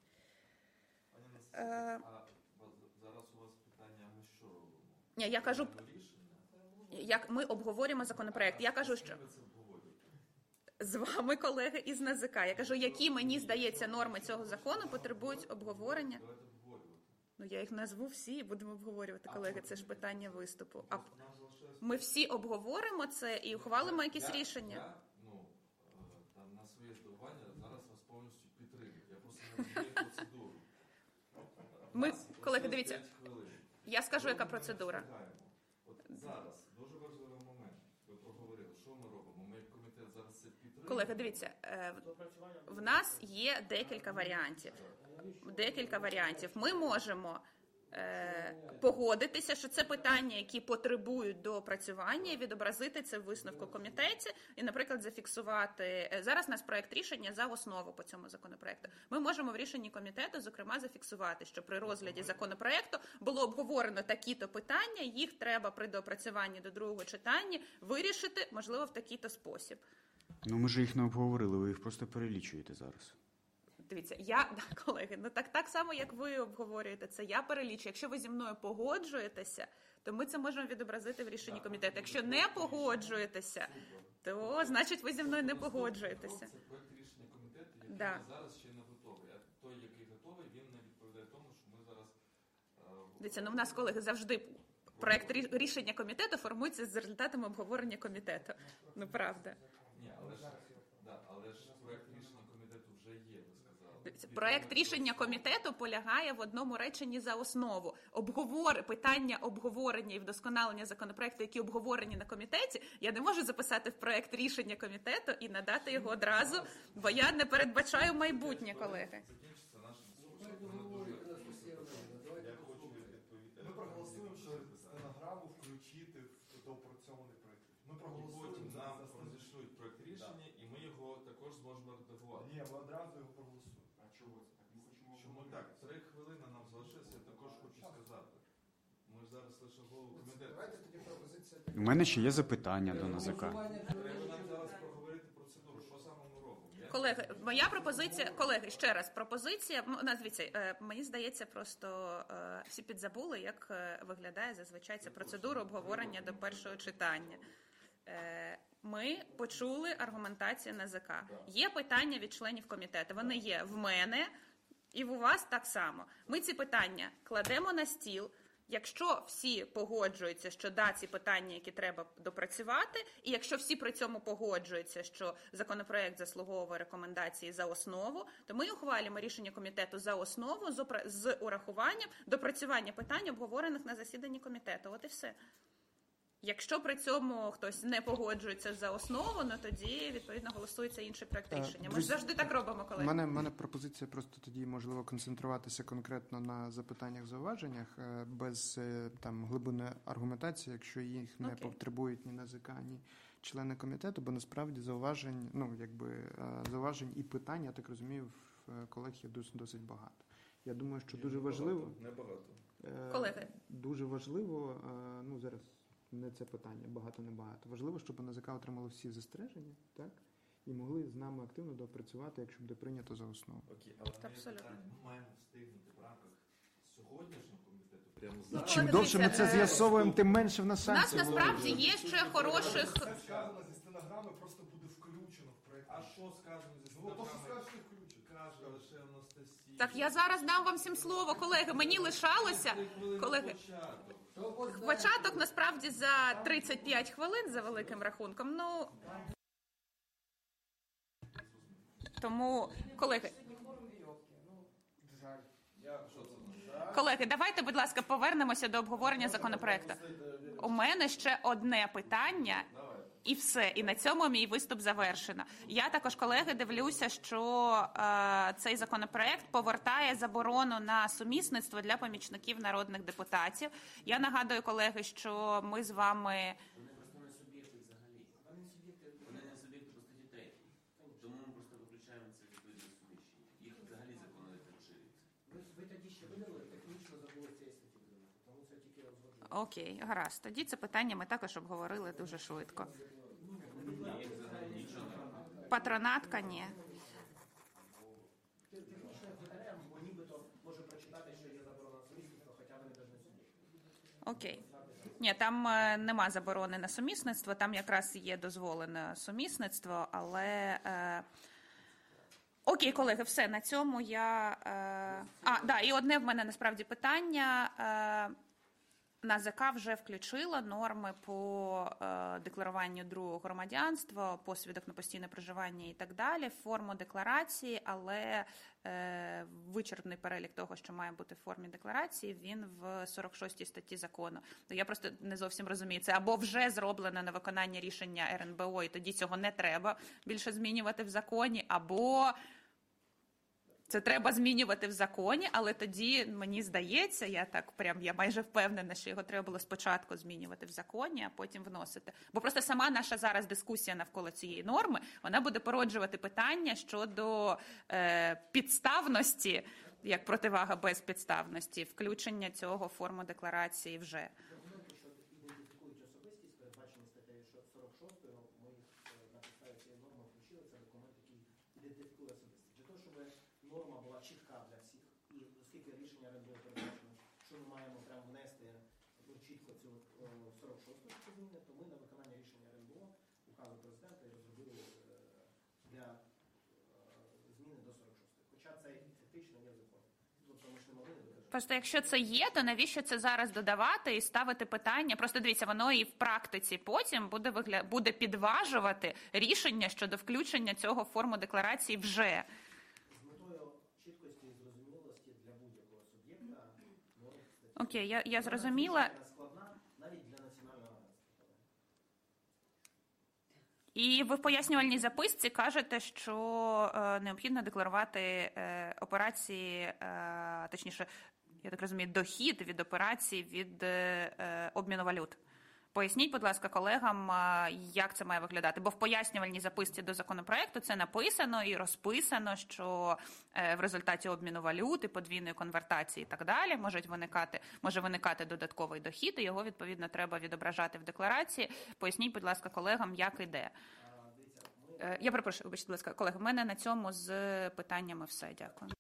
Пані Е, Анастасія, а зараз у вас питання, ми що робимо? Ні, я кажу, Приймаємо рішення? як ми обговорюємо законопроект. Я кажу, що Ви це обговорюєте? з вами, колеги, із НАЗК. Я кажу, які, мені здається, норми цього закону потребують обговорення. Давайте обговорювати. Ну, я їх назву всі і будемо обговорювати, колеги. Це ж питання виступу. А Нам залишилось... ми всі обговоримо це і ухвалимо якісь Я- рішення. Я, ну, е, там, на своє здивування зараз вас повністю підтримую. Я просто не розумію процедуру. Ми- У нас колеги, лишилось дивіться, п'ять хвилин. Я скажу, яка Ми не процедура. встигаємо. От зараз дуже важливий момент. Ви проговорили, що ми робимо? Ми як комітет зараз це підтримуємо. Колеги, дивіться, е, в нас є декілька варіантів. Декілька варіантів. Ми можемо е, погодитися, що це питання, які потребують доопрацювання, і відобразити це в висновку комітеті, і, наприклад, зафіксувати. е, Зараз у нас проект рішення за основу по цьому законопроекту. Ми можемо в рішенні комітету, зокрема, зафіксувати, що при розгляді законопроекту було обговорено такі-то питання, їх треба при доопрацюванні до другого читання вирішити, можливо, в такий-то спосіб. Ну ми ж їх не обговорили, ви їх просто перелічуєте зараз. Дивіться, я, колеги, ну так, так само, як ви обговорюєте це, я перелічу. Якщо ви зі мною погоджуєтеся, то ми це можемо відобразити в рішенні комітету. Якщо не погоджуєтеся, то значить ви зі мною не погоджуєтеся. Це проект рішення комітету, який Да. зараз ще не готовий. А той, який готовий, він не відповідає тому, що ми зараз... е, Дивіться, ну в нас, колеги, завжди проект рі- рішення комітету формується з результатами обговорення комітету. Ну, правда. Ні, але ж, да, але ж проект рішення комітету вже є, ви сказали. Дивіться, проект рішення комітету полягає в одному реченні за основу. Обговор... Питання обговорення і вдосконалення законопроекту, які обговорені на комітеті, я не можу записати в проект рішення комітету і надати його одразу, бо я не передбачаю майбутнє, колеги. Закінчиться наша дискусія. Мене дуже Давайте Я хочу відповісти. Ми проголосуємо, що стенограму включити в доопрацьований проєкт. Ми І проголосуємо потім за нам за стенограму. розійшлють проект рішення, і ми його також зможемо редагувати. Ні, ми одразу його проголосуємо. А чого це так? Ми хочемо Чому так? Три хвилини нам залишилося, я також хочу сказати. Ми ж зараз лише голову комітету. Давайте тоді пропозиція. У мене ще є запитання до НАЗК. Треба нам зараз проговорити процедуру, що саме ми робимо. Я- Колеги, моя пропозиція, колеги, ще раз, пропозиція, ну, на, дивіться, е, мені здається, просто е, всі підзабули, як е, виглядає зазвичай ця процедура обговорення до першого читання. Е, Ми почули аргументацію НАЗК. Є питання від членів комітету, вони є в мене і у вас так само. Ми ці питання кладемо на стіл. Якщо всі погоджуються, що да, ці питання, які треба допрацювати, і якщо всі при цьому погоджуються, що законопроект заслуговує рекомендації за основу, то ми ухвалюємо рішення комітету за основу з опра- з урахуванням допрацювання питань, обговорених на засіданні комітету. От і все. Якщо при цьому хтось не погоджується за основу, ну тоді, відповідно, голосується інший проект Е, рішення. Ми ж друзі, завжди так робимо, У колеги. мене, в мене пропозиція просто тоді, можливо, концентруватися конкретно на запитаннях, зауваженнях, е, без е, там глибинної аргументації, якщо їх не Окей. потребують ні НАЗК, ні члени комітету, бо насправді зауважень, ну, якби, е, зауважень і питань, я так розумію, в е, колег є дос- досить багато. Я думаю, що дуже важливо... Небагато. е, Колеги. Дуже важливо, е, ну, зараз не це питання, багато-небагато. Важливо, щоб НАЗК отримало всі застереження, так? І могли з нами активно доопрацювати, якщо буде прийнято за основу. Окей, але моє Абсолютно. питання, ми маємо встигнути в рамках сьогоднішнього комітету прямо Ну, зараз. Чим Колеги, довше ми дивіться, це е, з'ясовуємо, тим менше в нас У нас шансів. насправді є ще хороших... Все сказано зі стенограми, просто буде включено в проєкт. А що сказано зі Ну, то, що стенограми? скажеш, не включено. Каже лише Анастасія. Так я зараз дам вам всім слово, колеги. Мені лишалося... Три хвилини колеги. початок. Початок, насправді, за тридцять п'ять хвилин, за великим рахунком. Ну, тому, колеги, колеги, давайте, будь ласка, повернемося до обговорення законопроекту. У мене ще одне питання. І все, і на цьому мій виступ завершено. Я також, колеги, дивлюся, що е, цей законопроект повертає заборону на сумісництво для помічників народних депутатів. Я нагадую, колеги, що ми з вами... Вони просто не суб'єкти взагалі. Вони не суб'єкти, вони не суб'єкти по статті третій. Тому ми просто виключаємо це відповідне суміщення. Їх взагалі закон не розширюється. Ви, ви тоді ще видали, технічно забули цієї статті видалити, тому це тільки узгодження. Окей, гаразд. Тоді це питання ми також обговорили дуже швидко. Патронатка, ні. Технічно виконання, бо нібито може прочитати, що є заборона сумісництва, хоча вони теж не суб'єкти. Окей. Ні, там е, нема заборони на сумісництво, там якраз є дозволене сумісництво, але... Е... Окей, колеги, все, на цьому я... Е... А, да, і одне в мене насправді питання. Е... НАЗК вже включила норми по е, декларуванню другого громадянства, посвідок на постійне проживання і так далі, форму декларації, але е, вичерпний перелік того, що має бути в формі декларації, він в сорок шостій статті закону. Я просто не зовсім розумію, це або вже зроблено на виконання рішення ер ен бе о, і тоді цього не треба більше змінювати в законі, або... Це треба змінювати в законі, але тоді, мені здається, я так прям, я майже впевнена, що його треба було спочатку змінювати в законі, а потім вносити. Бо просто сама наша зараз дискусія навколо цієї норми, вона буде породжувати питання щодо е, підставності, як противага безпідставності, включення цього в форму декларації вже. Документи, що ідентифікують особистість, передбачені статтею сорок шостою, ми їх е, на підставі цієї норми включили, це документ, який ідентифікує особистість. Для того, щоб норма була чітка для всіх, і оскільки рішення ер ен бе о передбачено, що ми маємо прямо внести ну, чітко цю о, сорок шосту зміни, то ми на виконання рішення ер ен бе о, указу президента, і розробили е, для е, зміни до сорок шостої. Хоча це фактично є закон. Тобто ми ж не могли не додати. Просто якщо це є, то навіщо це зараз додавати і ставити питання? Просто дивіться, воно і в практиці потім буде вигля... буде підважувати рішення щодо включення цього в форму декларації вже. З метою чіткості і зрозумілості для будь-якого суб'єкта, ну, Окей, я, я зрозуміла. вона складна навіть для національного агентства. І ви в пояснювальній записці кажете, що е, необхідно декларувати е, операції, е, точніше, я так розумію, дохід від операцій від е, обміну валют. Поясніть, будь ласка, колегам, е, як це має виглядати. Бо в пояснювальній записці до законопроекту це написано і розписано, що е, в результаті обміну валют і подвійної конвертації і так далі можуть виникати, може виникати додатковий дохід, і його, відповідно, треба відображати в декларації. Поясніть, будь ласка, колегам, як іде. Е, я перепрошую, вибачте, будь ласка, колеги, в мене на цьому з питаннями все. Дякую.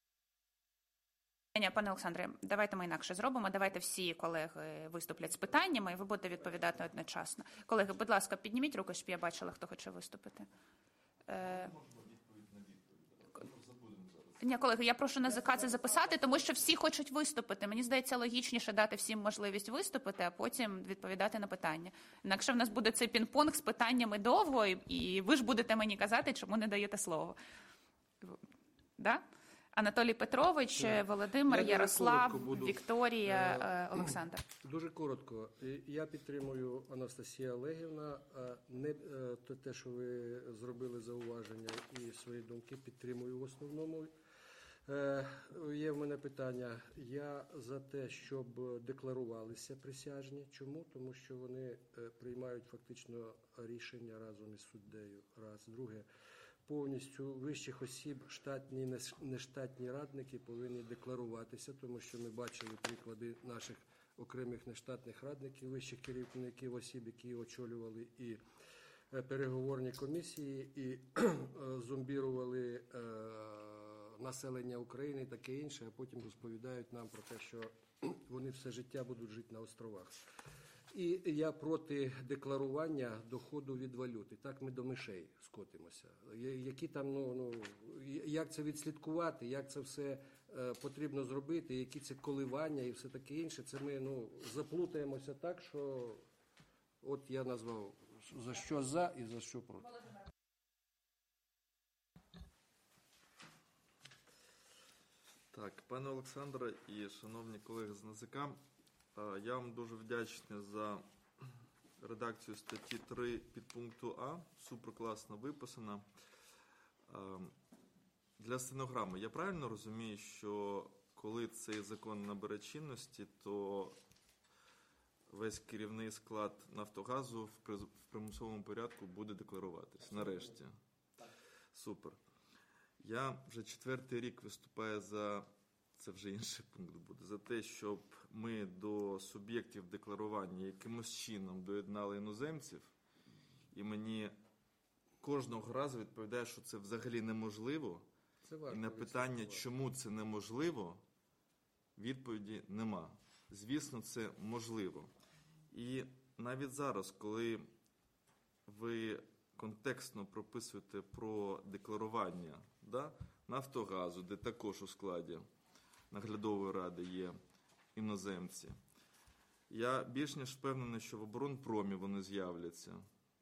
Ні, пане Олександре, давайте ми інакше зробимо. Давайте всі колеги виступлять з питаннями, і ви будете відповідати одночасно. Колеги, будь ласка, підніміть руку, щоб я бачила, хто хоче виступити. Е... Ні, колеги, я прошу НАЗК це записати, тому що всі хочуть виступити. Мені здається, логічніше дати всім можливість виступити, а потім відповідати на питання. Інакше в нас буде цей пінг-понг з питаннями довго, і ви ж будете мені казати, чому не даєте слово. Да? Анатолій Петрович, Володимир, Я дуже Ярослав, коротко буду. Вікторія, е, Олександр. Дуже коротко. І Я підтримую Анастасія Олегівна. А Не е, то те, що ви зробили зауваження і свої думки, підтримую в основному. Е, Є в мене питання. Я за те, щоб декларувалися присяжні. Чому? Тому що вони е, приймають фактично рішення разом із суддею. Раз. Друге. Повністю вищих осіб, штатні і нештатні радники повинні декларуватися, тому що ми бачили приклади наших окремих нештатних радників, вищих керівників осіб, які очолювали і переговорні комісії, і зомбірували населення України і таке інше, а потім розповідають нам про те, що вони все життя будуть жити на островах. І я проти декларування доходу від валюти. Так ми до мишей скотимося. Які там, ну, ну, як це відслідкувати, як це все е, потрібно зробити, які це коливання і все таке інше, це ми, ну, заплутаємося так, що от я назвав за що за і за що проти. Так, пане Олександре і шановні колеги з НАЗК, я вам дуже вдячний за редакцію статті три підпункту А. Суперкласно виписана. Для стенограми, я правильно розумію, що коли цей закон набере чинності, то весь керівний склад «Нафтогазу» в примусовому порядку буде декларуватись? Нарешті. Супер. Я вже четвертий рік виступаю за, це вже інший пункт буде, за те, щоб ми до суб'єктів декларування якимось чином доєднали іноземців, і мені кожного разу відповідає, що це взагалі неможливо, Це і на питання, чому це неможливо, відповіді нема. Звісно, це можливо. І навіть зараз, коли ви контекстно прописуєте про декларування, да, Нафтогазу, де також у складі наглядової ради є іноземці, я більш ніж впевнений, що в оборонпромі вони з'являться,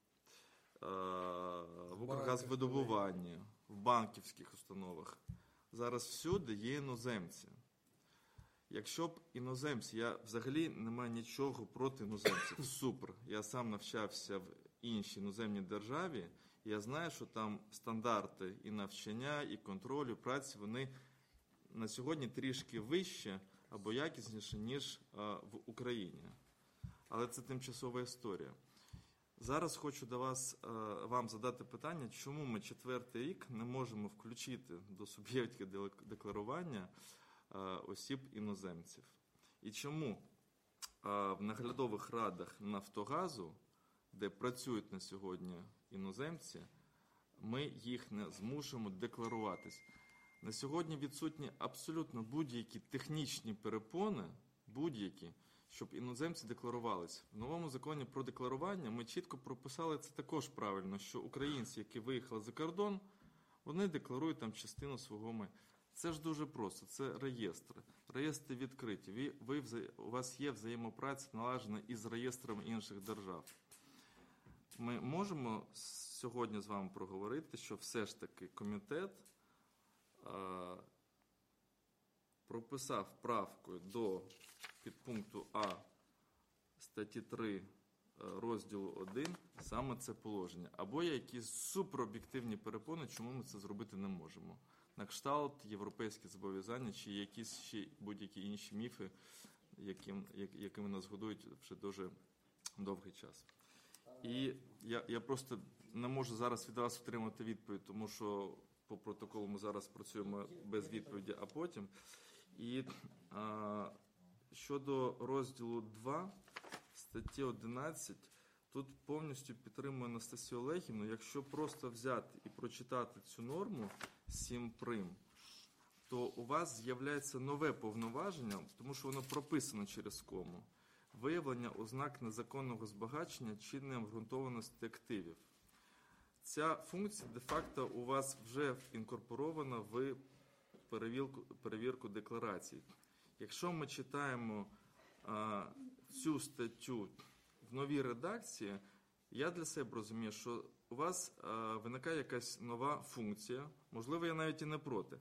в Укргазвидобуванні, в банківських установах. Зараз всюди є іноземці. Якщо б іноземці, я взагалі не маю нічого проти іноземців, супер. Я сам навчався в іншій іноземній державі, і я знаю, що там стандарти і навчання, і контролю, праці, вони на сьогодні трішки вище або якісніші, ніж а, в Україні. Але це тимчасова історія. Зараз хочу до вас, а, вам задати питання, чому ми четвертий рік не можемо включити до суб'єктів декларування а, осіб іноземців. І чому а, в наглядових радах Нафтогазу, де працюють на сьогодні іноземці, ми їх не змушуємо декларуватись. На сьогодні відсутні абсолютно будь-які технічні перепони, будь-які, щоб іноземці декларувалися. В новому законі про декларування ми чітко прописали це також правильно, що українці, які виїхали за кордон, вони декларують там частину свого майна. Це ж дуже просто, це реєстри. Реєстри відкриті. Ви, ви, у вас є взаємопраця налажена із реєстрами інших держав. Ми можемо сьогодні з вами проговорити, що все ж таки комітет а, прописав правкою до підпункту А статті три розділу один саме це положення. Або є якісь супероб'єктивні перепони, чому ми це зробити не можемо. На кшталт, європейські зобов'язання чи якісь ще будь-які інші міфи, яким, якими нас годують вже дуже довгий час. І я, я просто не можу зараз від вас отримати відповідь, тому що по протоколу ми зараз працюємо без відповіді, а потім. І а, щодо розділу два, статті одинадцять, тут повністю підтримую Анастасію Олегівну. Якщо просто взяти і прочитати цю норму сім прим, то у вас з'являється нове повноваження, тому що воно прописано через кому. Виявлення ознак незаконного збагачення чи необґрунтованості активів. Ця функція де-факто у вас вже інкорпорована в перевірку, перевірку декларацій. Якщо ми читаємо а, цю статтю в новій редакції, я для себе розумію, що у вас а, виникає якась нова функція, можливо, я навіть і не проти,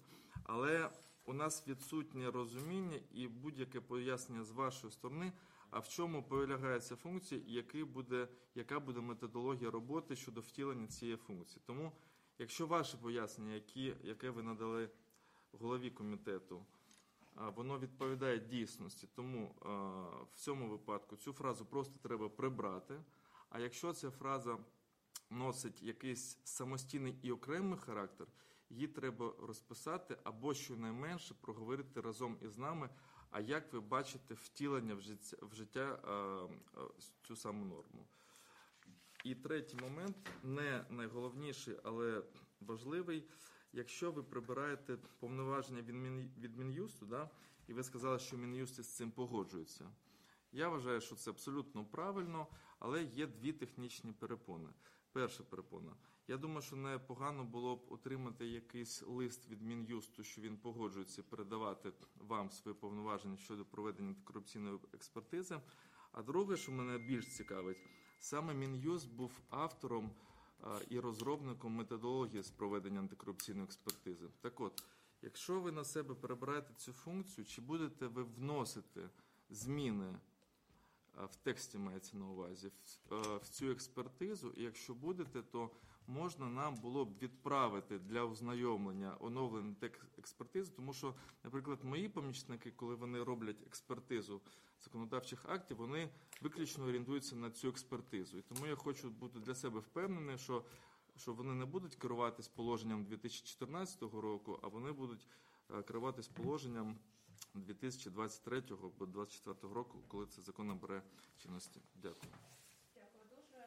Але у нас відсутнє розуміння і будь-яке пояснення з вашої сторони, а в чому полягає ця функція і який буде, яка буде методологія роботи щодо втілення цієї функції. Тому, якщо ваше пояснення, які, яке ви надали голові комітету, воно відповідає дійсності, тому в цьому випадку цю фразу просто треба прибрати. А якщо ця фраза носить якийсь самостійний і окремий характер, її треба розписати або щонайменше проговорити разом із нами, а як ви бачите втілення в життя, в життя а, а, цю саму норму. І третій момент, не найголовніший, але важливий. Якщо ви прибираєте повноваження від, Мін, від Мін'юсту, да, і ви сказали, що Мін'юст із цим погоджується, я вважаю, що це абсолютно правильно, але є дві технічні перепони. Перша перепона. Я думаю, що непогано було б отримати якийсь лист від Мін'юсту, що він погоджується передавати вам свої повноваження щодо проведення антикорупційної експертизи. А друге, що мене більш цікавить, саме Мін'юст був автором а, і розробником методології з проведення антикорупційної експертизи. Так от, якщо ви на себе перебираєте цю функцію, чи будете ви вносити зміни в тексті, мається на увазі, в, в цю експертизу, і якщо будете, то можна нам було б відправити для ознайомлення оновлений текст експертизи, тому що, наприклад, мої помічники, коли вони роблять експертизу законодавчих актів, вони виключно орієнтуються на цю експертизу. І тому я хочу бути для себе впевнений, що, що вони не будуть керуватись положенням дві тисячі чотирнадцятого року, а вони будуть керуватись положенням дві тисячі двадцять третього або двадцять четвертого року, коли це закон набере чинності. Дякую. Дякую дуже.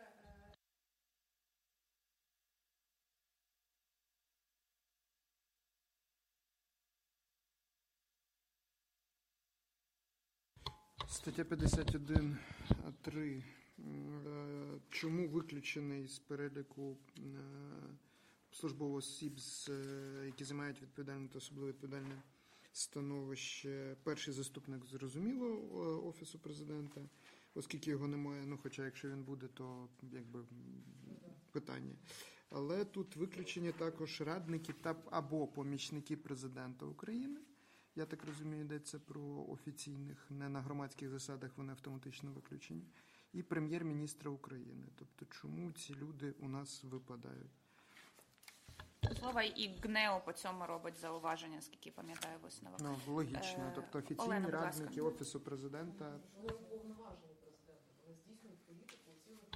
Стаття п'ятдесят один три. Чому виключений з переліку службових осіб, які займають відповідальне та особливо відповідальне становище перший заступник, зрозуміло, Офісу Президента, оскільки його немає, ну хоча якщо він буде, то якби питання. Але тут виключені також радники та або помічники Президента України. Я так розумію, йдеться про офіційних, не на громадських засадах вони автоматично виключені. І прем'єр-міністра України. Тобто чому ці люди у нас випадають? Слова і ГНЕО по цьому робить зауваження, скільки пам'ятаю висновок. Ну, логічно. Е, тобто офіційні Олена, будь радники ласка. Офісу Президента. Вони уповноважені президента, вони здійснюють політику у цілому.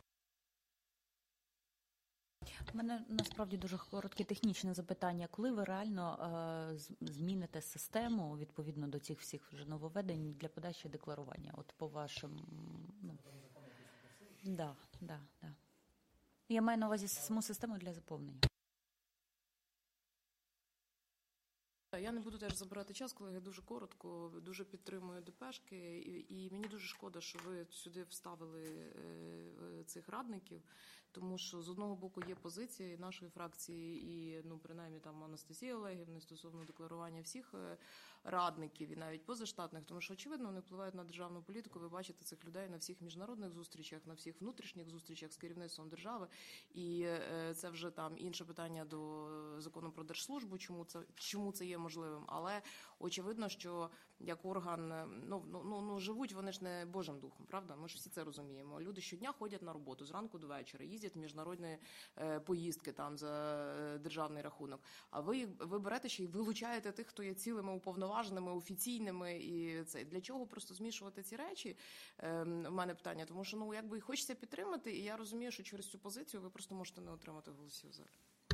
У мене насправді дуже коротке технічне запитання. Коли ви реально е, з- зміните систему відповідно до цих всіх вже нововведень для подачі декларування? От по вашим... Ну, да, да, да. Я маю на увазі саму систему для заповнення. Я не буду теж забирати час, колеги, дуже коротко, дуже підтримую ДПшки, і, і мені дуже шкода, що ви сюди вставили е, цих радників, тому що з одного боку є позиція нашої фракції і, ну, принаймні там Анастасії Олегівни стосовно декларування всіх е, радників і навіть позаштатних, тому що, очевидно, вони впливають на державну політику, ви бачите цих людей на всіх міжнародних зустрічах, на всіх внутрішніх зустрічах з керівництвом держави, і е, це вже там інше питання до закону про держслужбу, чому це, чому це є можливим, але очевидно, що як орган, ну, ну, ну, ну живуть вони ж не Божим духом, правда? Ми ж всі це розуміємо. Люди щодня ходять на роботу, зранку до вечора, їздять в міжнародні е, поїздки там за е, державний рахунок. А ви, ви берете ще й вилучаєте тих, хто є цілими уповноваженими, офіційними, і це для чого просто змішувати ці речі? Е, в мене питання, тому що, ну, якби хочеться підтримати, і я розумію, що через цю позицію ви просто можете не отримати голосів в залі.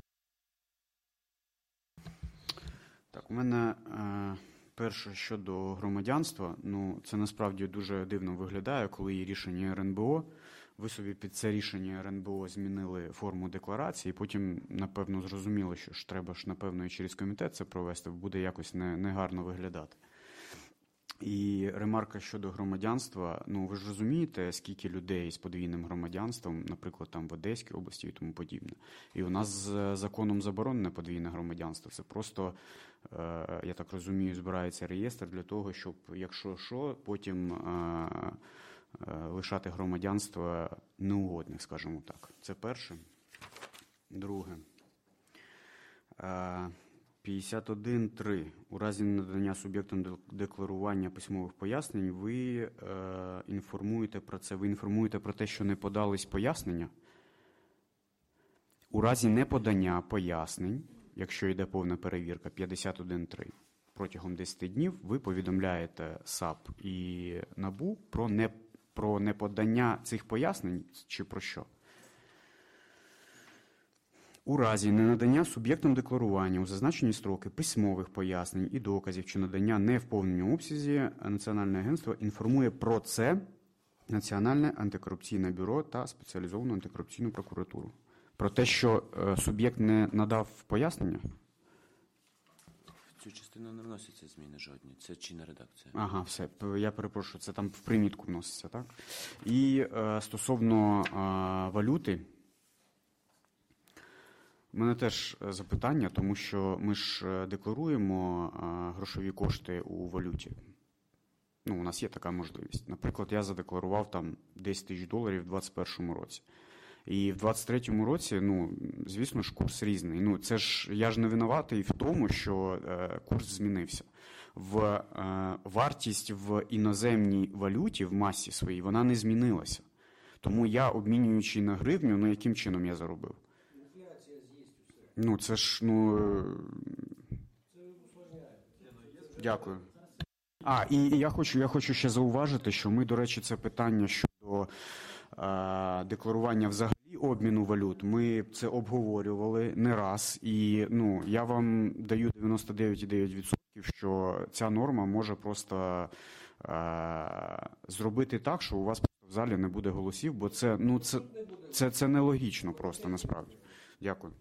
Так, у мене е, перше щодо громадянства. Ну, це насправді дуже дивно виглядає, коли є рішення РНБО. Ви собі під це рішення РНБО змінили форму декларації, і потім, напевно, зрозуміло, що ж треба ж, напевно, і через комітет це провести, буде якось не, негарно виглядати. І ремарка щодо громадянства. Ну, ви ж розумієте, скільки людей з подвійним громадянством, наприклад, там в Одеській області і тому подібне. І у нас з законом заборонене подвійне громадянство. Це просто, е, я так розумію, збирається реєстр для того, щоб, якщо що, потім е, е, лишати громадянство неугодних, скажімо так. Це перше. Друге. Е, п'ятдесят один три. У разі надання суб'єктом декларування письмових пояснень ви е, інформуєте про це. Ви інформуєте про те, що не подались пояснення. У разі неподання пояснень, якщо йде повна перевірка, п'ятдесят один три, протягом десяти днів ви повідомляєте САП і НАБУ про, не, про неподання цих пояснень чи про що. У разі ненадання суб'єктом декларування у зазначені строки письмових пояснень і доказів чи надання не в повному обсязі, Національне агентство інформує про це Національне антикорупційне бюро та спеціалізовану антикорупційну прокуратуру. Про те, що е, суб'єкт не надав пояснення? В цю частину не вносяться зміни жодні. Це чинна редакція. Ага, все. Я перепрошую, це там в примітку вноситься, так? І е, стосовно е, валюти, у мене теж запитання, тому що ми ж декларуємо е, грошові кошти у валюті. Ну, у нас є така можливість. Наприклад, я задекларував там десять тисяч доларів в двадцять першому році. І в двадцять третьому році, ну, звісно ж, курс різний. Ну, це ж, я ж не винуватий в тому, що е, курс змінився. В, е, вартість в іноземній валюті, в масі своїй, вона не змінилася. Тому я, обмінюючи на гривню, ну, яким чином я заробив? Інфляція з'їсть усе. Ну, це ж, ну... Це усложняє. Дякую. А, і, і я хочу, я хочу ще зауважити, що ми, до речі, це питання щодо е, декларування взагалі обміну валют, ми це обговорювали не раз, і ну, я вам даю дев'яносто дев'ять цілих дев'ять десятих відсотків, що ця норма може просто е, зробити так, що у вас в залі не буде голосів, бо це, ну, це, це, це нелогічно просто, насправді. Дякую.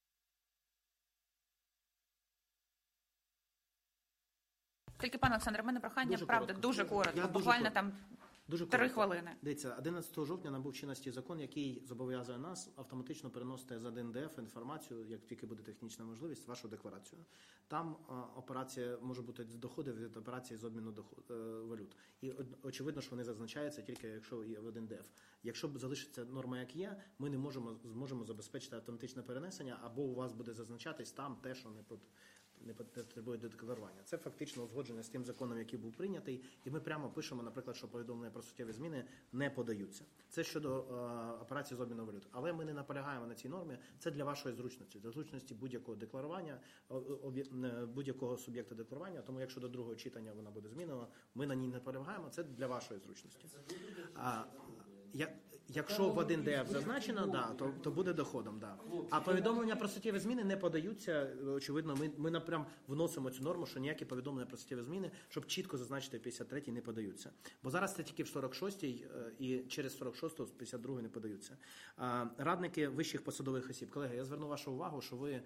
Тільки, пане Олександре, в мене прохання, Дуже правда, коротко. дуже коротко, Я дуже буквально коротко. там Дуже три коротко. хвилини. Дивіться, одинадцятого жовтня набув чинності закон, який зобов'язує нас автоматично переносити з ен де еф інформацію, як тільки буде технічна можливість, вашу декларацію. Там а, операція може бути доходи від операції з обміну доход, е, валют. І очевидно, що вони зазначаються тільки якщо є в ен де еф. Якщо б залишиться норма як є, ми не можемо зможемо забезпечити автоматичне перенесення, або у вас буде зазначатись там те, що не под не потребує декларування. Це фактично узгодження з тим законом, який був прийнятий, і ми прямо пишемо, наприклад, що повідомлення про суттєві зміни не подаються. Це щодо е, операції з обміну валют. Але ми не наполягаємо на цій нормі. Це для вашої зручності, для зручності будь-якого декларування, будь-якого суб'єкта декларування. Тому, якщо до другого читання вона буде змінена, ми на ній не наполягаємо. Це для вашої зручності. А, я, Якщо в один де еф зазначено, да, то, то буде доходом. Да. А повідомлення про суттєві зміни не подаються. Очевидно, ми, ми напрям вносимо цю норму, що ніякі повідомлення про суттєві зміни, щоб чітко зазначити в п'ятдесят третій, не подаються. Бо зараз це тільки в сорок шостій і через сорок шосту з п'ятдесят другої не подаються. Радники вищих посадових осіб. Колеги, я зверну вашу увагу, що ви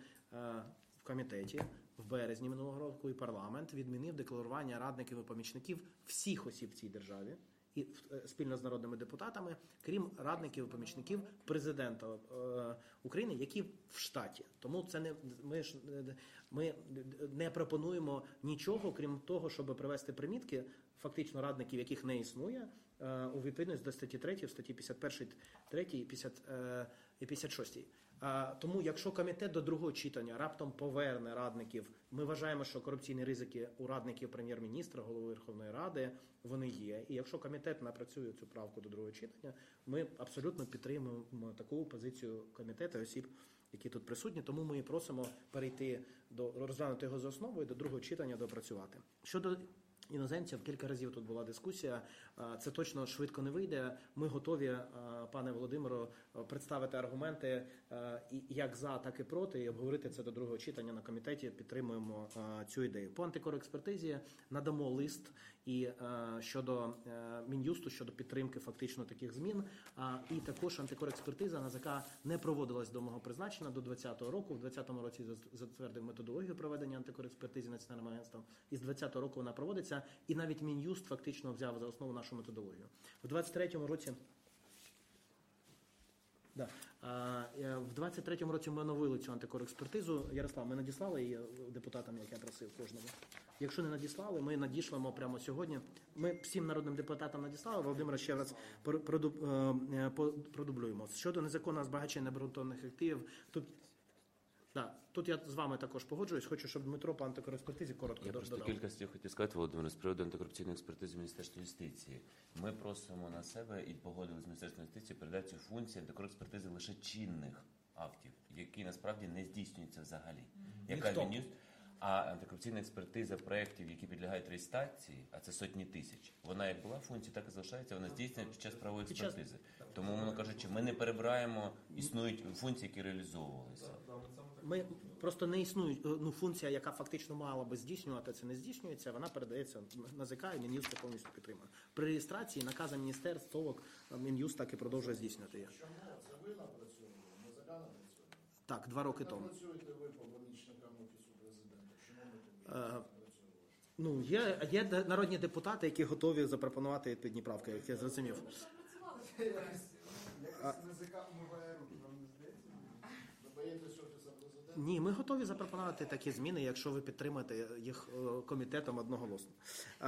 в комітеті в березні минулого року і парламент відмінив декларування радників і помічників всіх осіб в цій державі. І спільно з народними депутатами, крім радників і помічників президента е, України, які в штаті. Тому це не ми ж ми не пропонуємо нічого, крім того, щоб привести примітки фактично радників, яких не існує, е, у відповідність до статті третьої, статті п'ятдесят першої, третьої і п'ятдесят шостої. А, тому, якщо комітет до другого читання раптом поверне радників, ми вважаємо, що корупційні ризики у радників прем'єр-міністра, голови Верховної Ради, вони є. І якщо комітет напрацює цю правку до другого читання, ми абсолютно підтримуємо таку позицію комітету осіб, які тут присутні. Тому ми і просимо перейти до розглянути його за основу і до другого читання допрацювати. Щодо іноземців, кілька разів тут була дискусія. Це точно швидко не вийде. Ми готові, пане Володимиро, представити аргументи як за, так і проти, і обговорити це до другого читання на комітеті. Підтримуємо цю ідею. По антикорекспертизі надамо лист і щодо Мін'юсту, щодо підтримки фактично таких змін. І також антикорекспертиза НАЗК не проводилась до мого призначення до двадцятого року. В двадцятому році затвердив методологію проведення антикорекспертизи Національним агентством. І з двадцятого року вона проводиться. І навіть Мін'юст фактично взяв за основу нашу методологію. У двадцять третьому році Да. В двадцять третьому році ми оновили цю антикорекспертизу. Ярослав, ми надіслали її депутатам, як я просив кожному. Якщо не надіслали, ми надішлемо прямо сьогодні. Ми всім народним депутатам надіслали. Володимира ще раз продублюємо. Щодо незаконного збагачення необґрунтованих активів, тут Да. Тут я з вами також погоджуюсь. Хочу, щоб Дмитро по антикоекспертизі коротко Я додав. просто кілька слів хотів сказати, Володимир, з приводу антикорупційної експертизи Міністерства юстиції. Ми просимо на себе і погодили з Міністерством юстиції передати цю функцію антикорекспертизи лише чинних актів, які насправді не здійснюються взагалі. Яка Ніхто. Мін'юст, а антикорупційна експертиза проєктів, які підлягають реєстрації, а це сотні тисяч, вона як була функція, так і залишається, вона здійснює під час правової Під час- експертизи. Тому, мовно кажучи, ми не перебираємо, існують функції, які реалізовувалися. Ми просто не існують, ну, функція, яка фактично мала би здійснювати, це не здійснюється, вона передається на ЗК, і Мін'юст це повністю підтримує. При реєстрації наказом міністерств, ТОВок, Мін'юст так і продовжує здійснювати їх. Чому? Це ви напрацьовували, ми ЗК напрацьовували. Так, два роки тому. Працюєте ви по помічникам Офісу Президента. Чому ми тут Е, напрацьовували? Ну, є, є де- народні депутати, які готові запропонувати відповідні правки, як я зрозумів. Якось НЗК умиває руки, вам не здається? Ви боїтесь Офісу Президента? Ні, ми готові запропонувати такі зміни, якщо ви підтримаєте їх е, комітетом одноголосно. Е,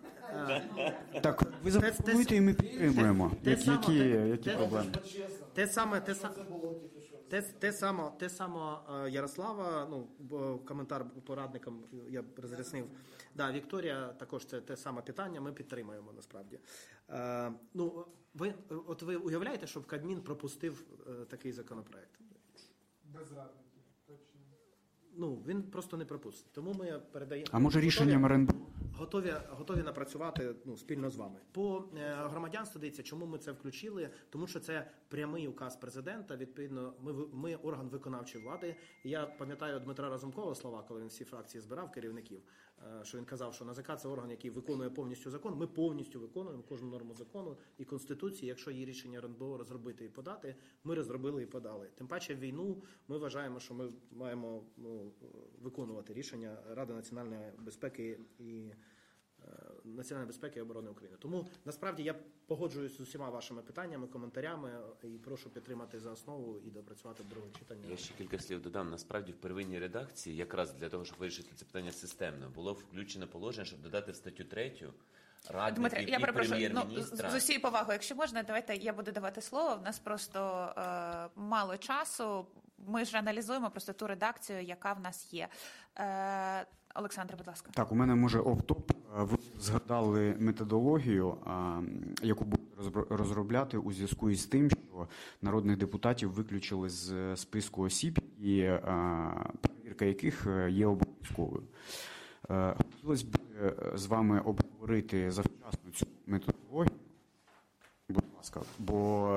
е, Так, ви запропонуєте і ми підтримуємо. те Які, саме, які, те- які те- проблеми? Те саме, те саме. Це було тільки що. Те, те само, те само е, Ярослава, ну, бо коментар порадникам я роз'яснив. Да, Вікторія також це те саме питання, ми підтримуємо насправді. Е, ну, ви, от ви уявляєте, щоб Кабмін пропустив е, такий законопроект? Без радників, точно. Ну, він просто не пропустить. Тому ми передаємо... А може рішенням РНБО? Готові, готові напрацювати, ну, спільно з вами. По е, громадянству, дивіться, чому ми це включили? Тому що це прямий указ президента, відповідно, ми, ви- ми орган виконавчої влади. І я пам'ятаю Дмитра Разумкова слова, коли він всі фракції збирав, керівників, е, що він казав, що НАЗК – це орган, який виконує повністю закон. Ми повністю виконуємо кожну норму закону і Конституції. Якщо є рішення РНБО розробити і подати, ми розробили і подали. Тим паче в війну ми вважаємо, що ми маємо, ну, виконувати рішення Ради національної безпеки і е, національної безпеки і оборони України. Тому насправді я погоджуюсь з усіма вашими питаннями, коментарями і прошу підтримати за основу і допрацювати до другого читання. Я ще кілька слів додам. Насправді в первинній редакції, якраз для того, щоб вирішити це питання системно, було включено положення, щоб додати в статтю третю радників Дмитре, я і перепрошую, ну, прем'єр-міністра. з, з усією повагою, якщо можна, давайте я буду давати слово. В нас просто е, мало часу. Ми ж аналізуємо просто ту редакцію, яка в нас є. Е, Олександре, будь ласка. Так, у мене може офтоп. Ви згадали методологію, а, яку будуть розбро- розробляти у зв'язку із тим, що народних депутатів виключили з списку осіб, і а, перевірка яких є обов'язковою. Е, Хотілося б е, з вами обговорити завчасно цю методологію, будь ласка, бо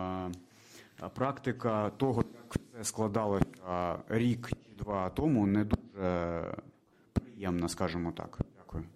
е, практика того, як це складалося рік чи два тому, не дуже приємна, скажімо так. Дякую.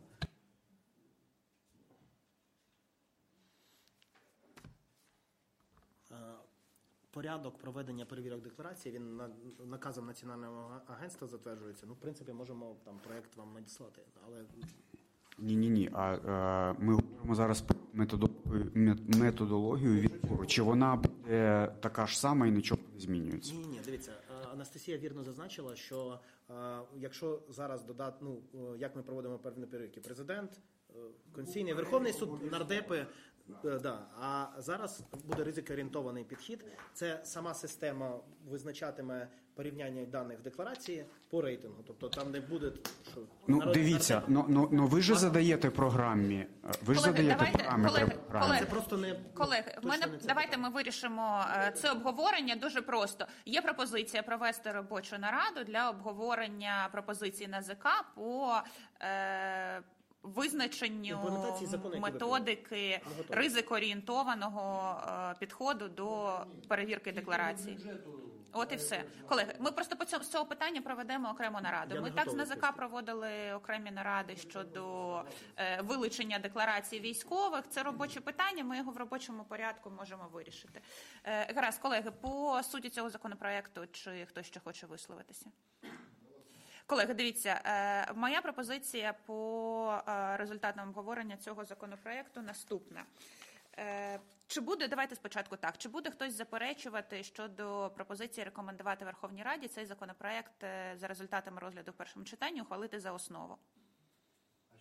Е, Порядок проведення перевірок декларації, він на, наказом Національного агентства затверджується. Ну, в принципі, можемо там проект вам надіслати, але Ні, ні, ні. А е, ми говоримо зараз про методологію, мет- методологію відбору. Чи вона буде така ж сама і нічого не змінюється? ні, ні, дивіться, е, Анастасія вірно зазначила, що е, якщо зараз додати, ну, е, як ми проводимо певні перевірки, президент, е, Конституційний, Верховний суд, нардепи, е, да, а зараз буде ризикоорієнтований підхід. Це сама система визначатиме порівняння даних в декларації по рейтингу. Тобто там не буде, що Ну, народ- дивіться, нардеп- ну, ну, ну ви ж задаєте програмі, е, ви ж Колеги, задаєте давайте, програмі колеги, при програмі. колеги. Це просто не Колеги, в точно мене не це давайте питання. ми вирішимо е, це обговорення дуже просто. Є пропозиція провести робочу нараду для обговорення пропозицій НАЗК по е, визначенню Імплементації закону, який методики Ми готові. ризикоорієнтованого е, підходу до перевірки декларацій. От і все. Колеги, ми просто по цьому з цього питання проведемо окрему нараду. Я Ми не так з готовий НАЗК просто. проводили окремі наради щодо е, вилучення декларацій військових. Це робоче питання, ми його в робочому порядку можемо вирішити. Е, гаразд, колеги, по суті цього законопроекту, чи хтось ще хоче висловитися? Колеги, дивіться, е, моя пропозиція по е, результатам обговорення цього законопроекту наступна. Е, Чи буде, давайте спочатку так, чи буде хтось заперечувати щодо пропозиції рекомендувати Верховній Раді цей законопроект е, за результатами розгляду в першому читанні ухвалити за основу?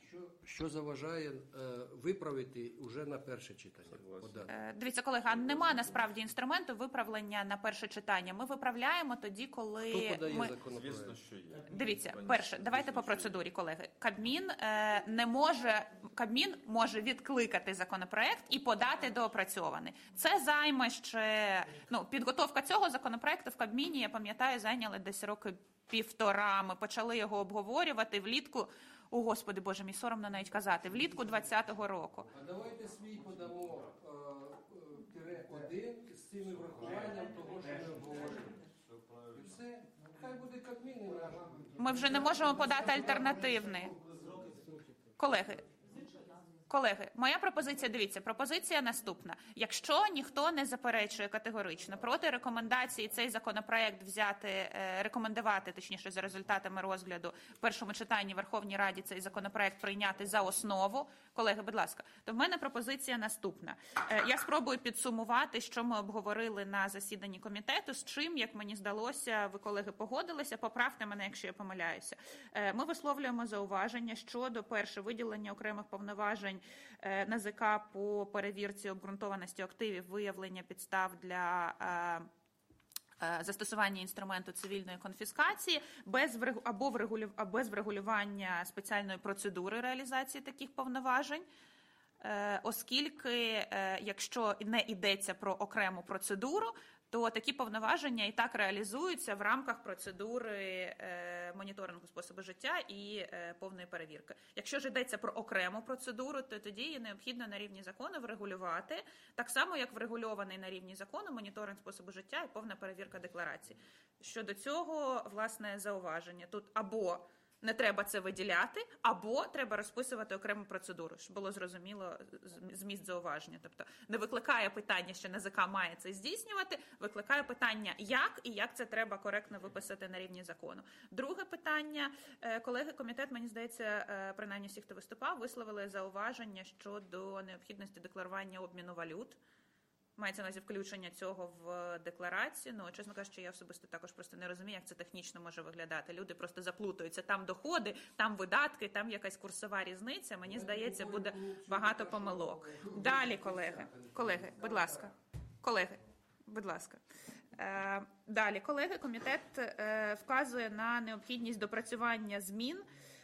Що, що заважає е, виправити вже на перше читання? Подати? Е, Дивіться, колеги, а нема насправді інструменту виправлення на перше читання. Ми виправляємо тоді, коли Хто подає ми... законопроект? Звісно, що є. Дивіться, перше, давайте по процедурі, колеги. Кабмін е, не може, Кабмін може відкликати законопроект і подати доопрацьований. Це займе ще, ну, підготовка цього законопроекту в Кабміні, я пам'ятаю, зайняли десь роки півтора. Ми почали його обговорювати влітку, о, Господи Боже, мій соромно навіть казати, влітку двадцятого року. А давайте свій подамо тире один з цими врахуванням того, що ми обговорили. І все, хай буде Кабмін і наш. Ми вже не можемо подати альтернативний. Колеги, колеги, моя пропозиція, дивіться, пропозиція наступна. Якщо ніхто не заперечує категорично проти рекомендації цей законопроект взяти, е, рекомендувати, точніше, за результатами розгляду в першому читанні Верховній Раді цей законопроект прийняти за основу, колеги, будь ласка, то в мене пропозиція наступна. Е, я спробую підсумувати, що ми обговорили на засіданні комітету, з чим, як мені здалося, ви, колеги, погодилися, поправте мене, якщо я помиляюся. Е, ми висловлюємо зауваження щодо, перше, виділення окремих повноважень НАЗК по перевірці обґрунтованості активів, виявлення підстав для застосування інструменту цивільної конфіскації без врегу... або врегулю... без врегулювання спеціальної процедури реалізації таких повноважень, оскільки, якщо не йдеться про окрему процедуру, то такі повноваження і так реалізуються в рамках процедури е, моніторингу способу життя і е, повної перевірки. Якщо ж йдеться про окрему процедуру, то тоді її необхідно на рівні закону врегулювати, так само, як врегульований на рівні закону моніторинг способу життя і повна перевірка декларацій. Щодо цього, власне, зауваження. Тут або не треба це виділяти, або треба розписувати окрему процедуру, щоб було зрозуміло зміст зауваження. Тобто не викликає питання, що НАЗК має це здійснювати, викликає питання, як і як це треба коректно виписати на рівні закону. Друге питання. Колеги, комітет, мені здається, принаймні всі, хто виступав, висловили зауваження щодо необхідності декларування обміну валют. Мається на увазі включення цього в декларацію. Ну, чесно кажучи, я особисто також просто не розумію, як це технічно може виглядати. Люди просто заплутуються. Там доходи, там видатки, там якась курсова різниця. Мені здається, буде багато помилок. Далі, колеги. Колеги, будь ласка. Колеги, будь ласка. Е, далі, колеги, комітет е, вказує на необхідність допрацювання змін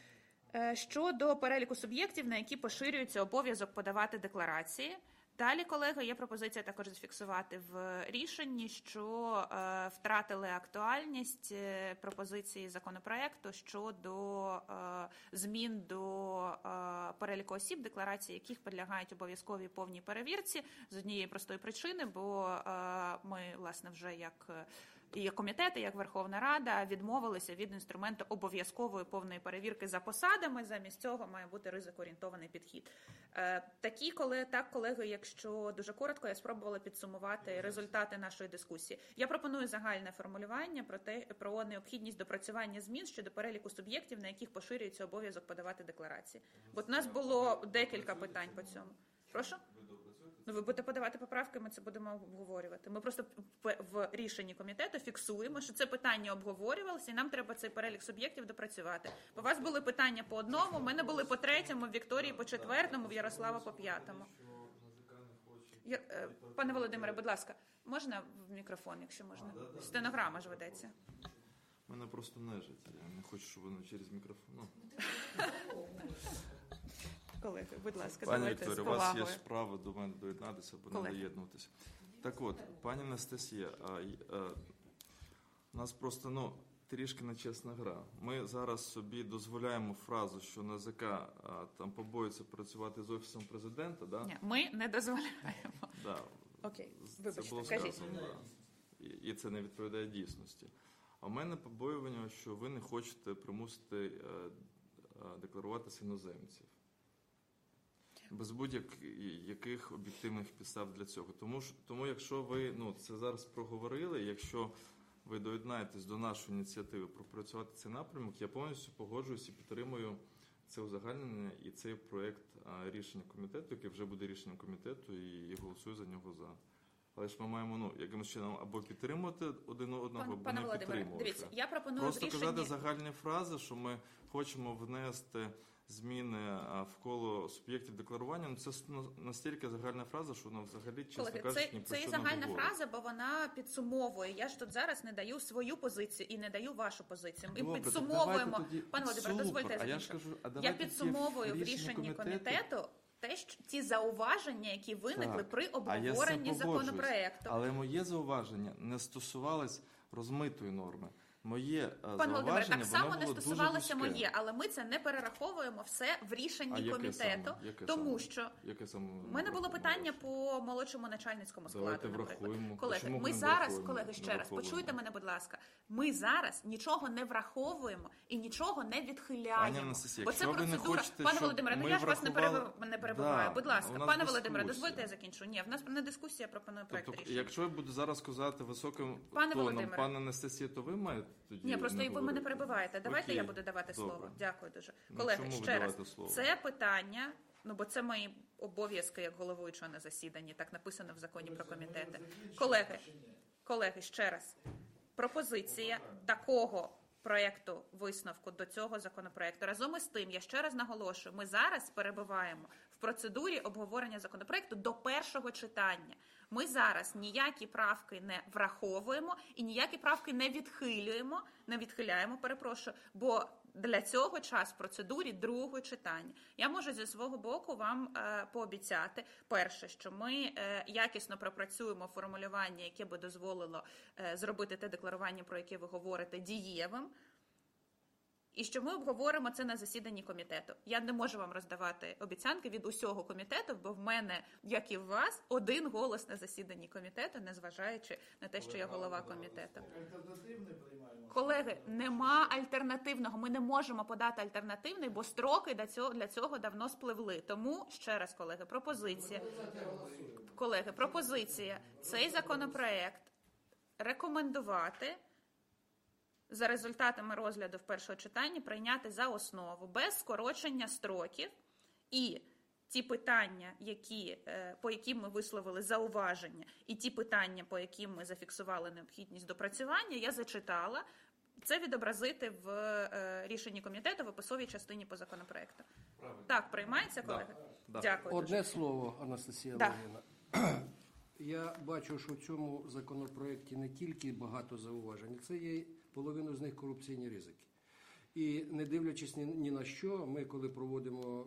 е, щодо переліку суб'єктів, на які поширюється обов'язок подавати декларації. Далі, колеги, є пропозиція також зафіксувати в рішенні, що е, втратили актуальність е, пропозиції законопроекту щодо е, змін до е, переліку осіб, декларації яких підлягають обов'язковій повній перевірці з однієї простої причини, бо е, ми, власне, вже як і як комітети, як Верховна Рада відмовилися від інструменту обов'язкової повної перевірки за посадами. Замість цього має бути ризикоорієнтований підхід. Е, такі, коли так, колеги, якщо дуже коротко, я спробувала підсумувати результати нашої дискусії. Я пропоную загальне формулювання про те, про необхідність допрацювання змін щодо переліку суб'єктів, на яких поширюється обов'язок подавати декларації. Бо у нас було декілька питань по цьому. Прошу? Ну, ви будете подавати поправки, ми це будемо обговорювати. Ми просто в рішенні комітету фіксуємо, що це питання обговорювалося, і нам треба цей перелік суб'єктів допрацювати. У вас були питання по одному, в мене були по третьому, в Вікторії по четвертому, в Ярослава по п'ятому. Я, пане Володимире, будь ласка, можна в мікрофон, якщо можна? Стенограма ж ведеться. Мене просто нежить, я не хочу, щоб воно через мікрофон. Ну. Колеги, будь ласка, пані давайте Вікторія, з у вас повагою. є справа до мене доєднатися або не доєднуватися. Так от, пані Анастасія, а, а, у нас просто, ну, трішки нечесна гра. Ми зараз собі дозволяємо фразу, що НАЗК а, там побоюється працювати з Офісом Президента, да? Ні, ми не дозволяємо. Да. Окей, Це вибачте, було кажіть. сказано, да. І, і це не відповідає дійсності. А в мене побоювання, що ви не хочете примусити е, е, декларуватися іноземців. Без будь-яких об'єктивних підстав для цього. Тому, тому якщо ви ну, це зараз проговорили, якщо ви доєднаєтесь до нашої ініціативи пропрацювати цей напрямок, я повністю погоджуюся і підтримую це узагальнення і цей проєкт рішення комітету, який вже буде рішенням комітету, і, і голосую за нього за. Але ж ми маємо ну, якимось чином або підтримувати один одного, або не підтримувати. Дивіться, я пропоную Просто в рішенні... казати загальні фрази, що ми хочемо внести зміни а, в коло суб'єктів декларування, ну, це с- на- настільки загальна фраза, що вона взагалі, чесно Колеги, кажучи, це, ні про це і що не загальна говорить. фраза, бо вона підсумовує. Я ж тут зараз не даю свою позицію і не даю вашу позицію. Ми Добре, так підсумовуємо. давайте тоді- Пане Володимире, Супер, дозвольте я а я ж закінчу. кажу, а Я давайте ті підсумовую в рішення рішенні комітету- комітету те, що ті зауваження, які виникли Так, при а я з цим обговоренні погоджуюсь. законопроекту. Але моє зауваження не стосувалось розмитої норми. Моє е, Пане Володимире, зауваження, так само воно не було стосувалося дуже вузьке. моє, але ми це не перераховуємо все в А рішенні яке комітету, саме? Яке тому саме? що Яке саме у мене було враховано питання ваше? по молодшому начальницькому складу, Давайте наприклад. врахуємо. Колеги, Чому ми не зараз, врахуємо? колеги, Не ще раз, враховуємо. почуйте мене, будь ласка. Ми зараз нічого не враховуємо і нічого не Пані відхиляємо. Анастасія, Бо це якщо ви не процедура. хочете, Пане щоб Володимире, ну ми я ж вас не, врахували- перебив... не перебиваю. Да, будь ласка, у нас пане Володимире, дискусія. дозвольте я закінчу. Ні, в нас не дискусія, я пропоную проект Тобто, рішення. якщо я буду зараз казати високим Пане тоном, Володимире. пане Анастасія, то ви маєте тоді Ні, просто не і ви мене говорити? перебиваєте. Давайте Окей, я буду давати добре. слово. Дякую дуже. Ну, Колеги, чому ви ще раз, давайте слово? це питання, ну бо це мої обов'язки як головуючого на засіданні, так написано в законі про комітети. Колеги, колеги, ще раз. Пропозиція такого проєкту висновку до цього законопроекту. Разом із тим, я ще раз наголошую, ми зараз перебуваємо в процедурі обговорення законопроекту до першого читання. Ми зараз ніякі правки не враховуємо і ніякі правки не відхилюємо, не відхиляємо, перепрошую, бо для цього час в процедурі другого читання. Я можу зі свого боку вам е, пообіцяти, перше, що ми е, якісно пропрацюємо формулювання, яке би дозволило е, зробити те декларування, про яке ви говорите, дієвим. І що ми обговоримо це на засіданні комітету. Я не можу вам роздавати обіцянки від усього комітету, бо в мене, як і в вас, один голос на засіданні комітету, незважаючи на те, що я голова комітету. Альтернативний приймаємо. Колеги, нема альтернативного. Ми не можемо подати альтернативний, бо строки для цього, для цього давно спливли. Тому, ще раз, колеги, пропозиція. Колеги, пропозиція. Цей законопроект рекомендувати за результатами розгляду в першому читанні прийняти за основу без скорочення строків, і ті питання, які, по яким ми висловили зауваження, і ті питання, по яким ми зафіксували необхідність допрацювання, я зачитала. Це відобразити в е, рішенні комітету в описовій частині по законопроекту. Правильно. Так, приймається, колеги? Да. Дякую. Одне дуже. слово, Анастасія Да. Леонідівна. Я бачу, що в цьому законопроекті не тільки багато зауважень, це є половину з них корупційні ризики. І не дивлячись ні, ні на що, ми, коли проводимо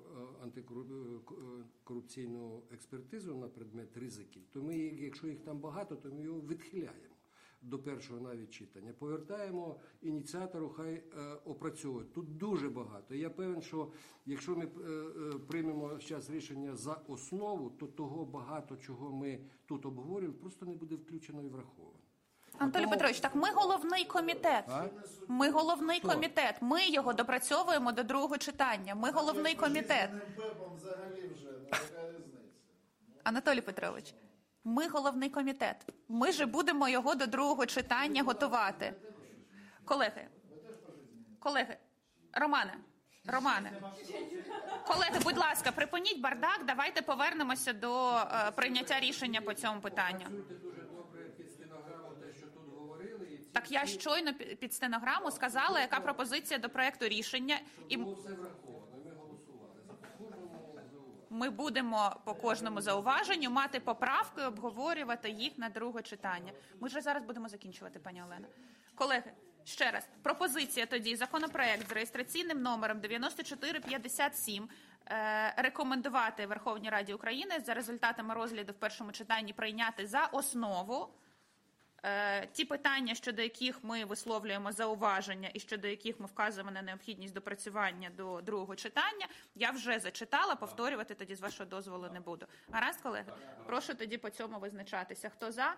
антикорупційну експертизу на предмет ризиків, то ми, якщо їх там багато, то ми його відхиляємо до першого навіть читання. Повертаємо ініціатору, хай е, опрацьовує. Тут дуже багато. Я певен, що якщо ми е, е, приймемо зараз рішення за основу, то того багато, чого ми тут обговорюємо, просто не буде включено і враховано. Анатолій Тому- Петрович, так ми головний комітет. А? Ми головний Хто? комітет. Ми його допрацьовуємо до другого читання. Ми головний комітет. Пепом взагалі вже, ну яка різниця? Анатолій Петрович, ми головний комітет. Ми же будемо його до другого читання готувати. Колеги, колеги, Романе, Романе, колеги, будь ласка, припиніть бардак, давайте повернемося до е, прийняття рішення по цьому питанню. Дуже добре під стенограму те, що тут говорили. І ці Так я щойно пі- під стенограму сказала, яка пропозиція до проекту рішення, і було все враховано. Ми голосували за кожному зауваженню. ми будемо по кожному зауваженню мати поправки, обговорювати їх на друге читання. Ми вже зараз будемо закінчувати, пані Олена. Колеги, ще раз, пропозиція тоді, законопроект з реєстраційним номером дев'яносто чотири п'ятдесят сім е, рекомендувати Верховній Раді України за результатами розгляду в першому читанні прийняти за основу. Е, ті питання, щодо яких ми висловлюємо зауваження і щодо яких ми вказуємо на необхідність допрацювання до другого читання, я вже зачитала, повторювати тоді з вашого дозволу не буду. Гаразд, колеги? Прошу тоді по цьому визначатися. Хто за?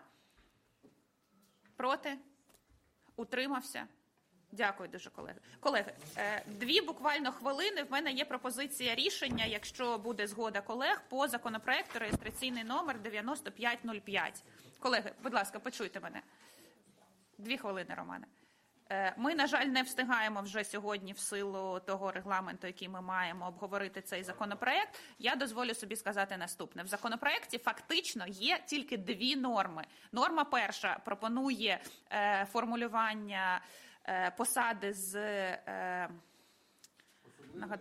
Проти? Утримався? Дякую дуже, колеги. Колеги, е, дві буквально хвилини. В мене є пропозиція рішення, якщо буде згода колег, по законопроекту реєстраційний номер дев'яносто п'ять нуль п'ять. Колеги, будь ласка, почуйте мене. Дві хвилини, Романе. Е, Ми, на жаль, не встигаємо вже сьогодні в силу того регламенту, який ми маємо, обговорити цей законопроект. Я дозволю собі сказати наступне. В законопроекті фактично є тільки дві норми. Норма перша пропонує е, формулювання е, посади з... Е, нагад...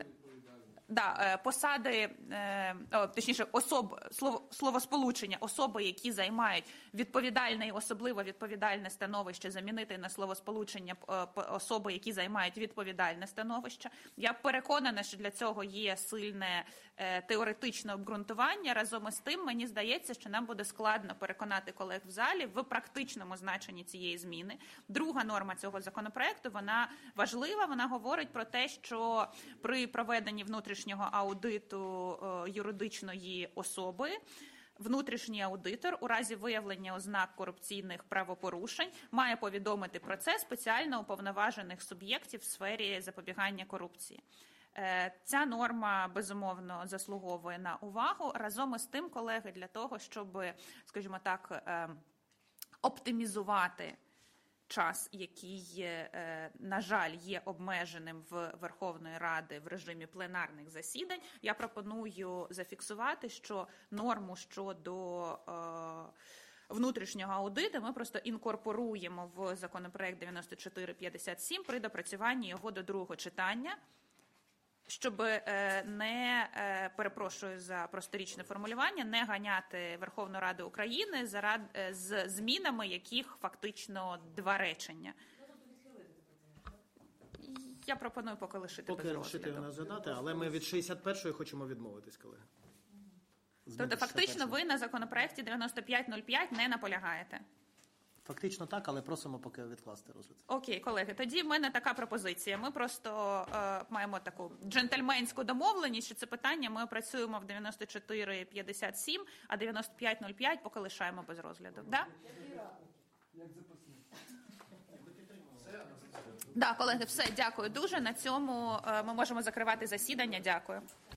Да, е, посади, е, о, точніше, особ, слово, словосполучення, особи, які займають відповідальне і особливо відповідальне становище, замінити на словосполучення е, по- особи, які займають відповідальне становище. Я переконана, що для цього є сильне е, теоретичне обґрунтування. Разом із тим, мені здається, що нам буде складно переконати колег в залі в практичному значенні цієї зміни. Друга норма цього законопроекту, вона важлива, вона говорить про те, що при проведенні внутрішнього аудиту е, юридичної особи внутрішній аудитор у разі виявлення ознак корупційних правопорушень має повідомити про це спеціально уповноважених суб'єктів в сфері запобігання корупції. Е, Ця норма, безумовно, заслуговує на увагу. Разом із тим, колеги, для того, щоб, скажімо так, е, оптимізувати час, який, е, на жаль, є обмеженим в Верховної Ради в режимі пленарних засідань, я пропоную зафіксувати, що норму щодо е, внутрішнього аудиту ми просто інкорпоруємо в законопроект дев'яносто чотири п'ятдесят сім при допрацюванні його до другого читання, щоб е, не, е, перепрошую за просторічне формулювання, не ганяти Верховну Раду України зарад, е, з змінами, яких фактично два речення. Я пропоную поки лишити Поки без лишити розгляду. його згадати, але ми від шістдесят першої хочемо відмовитись, колеги. Тобто фактично ви на законопроекті дев'яносто п'ять нуль п'ять не наполягаєте? Фактично так, але просимо поки відкласти розгляд. Окей, колеги, тоді в мене така пропозиція. Ми просто е, маємо таку джентльменську домовленість, що це питання ми опрацюємо в дев'яносто чотири п'ятдесят сім, а дев'яносто п'ять нуль п'ять поки лишаємо без розгляду. Да? Як запасник. Да, колеги, все, дякую дуже. На цьому е, ми можемо закривати засідання. Дякую.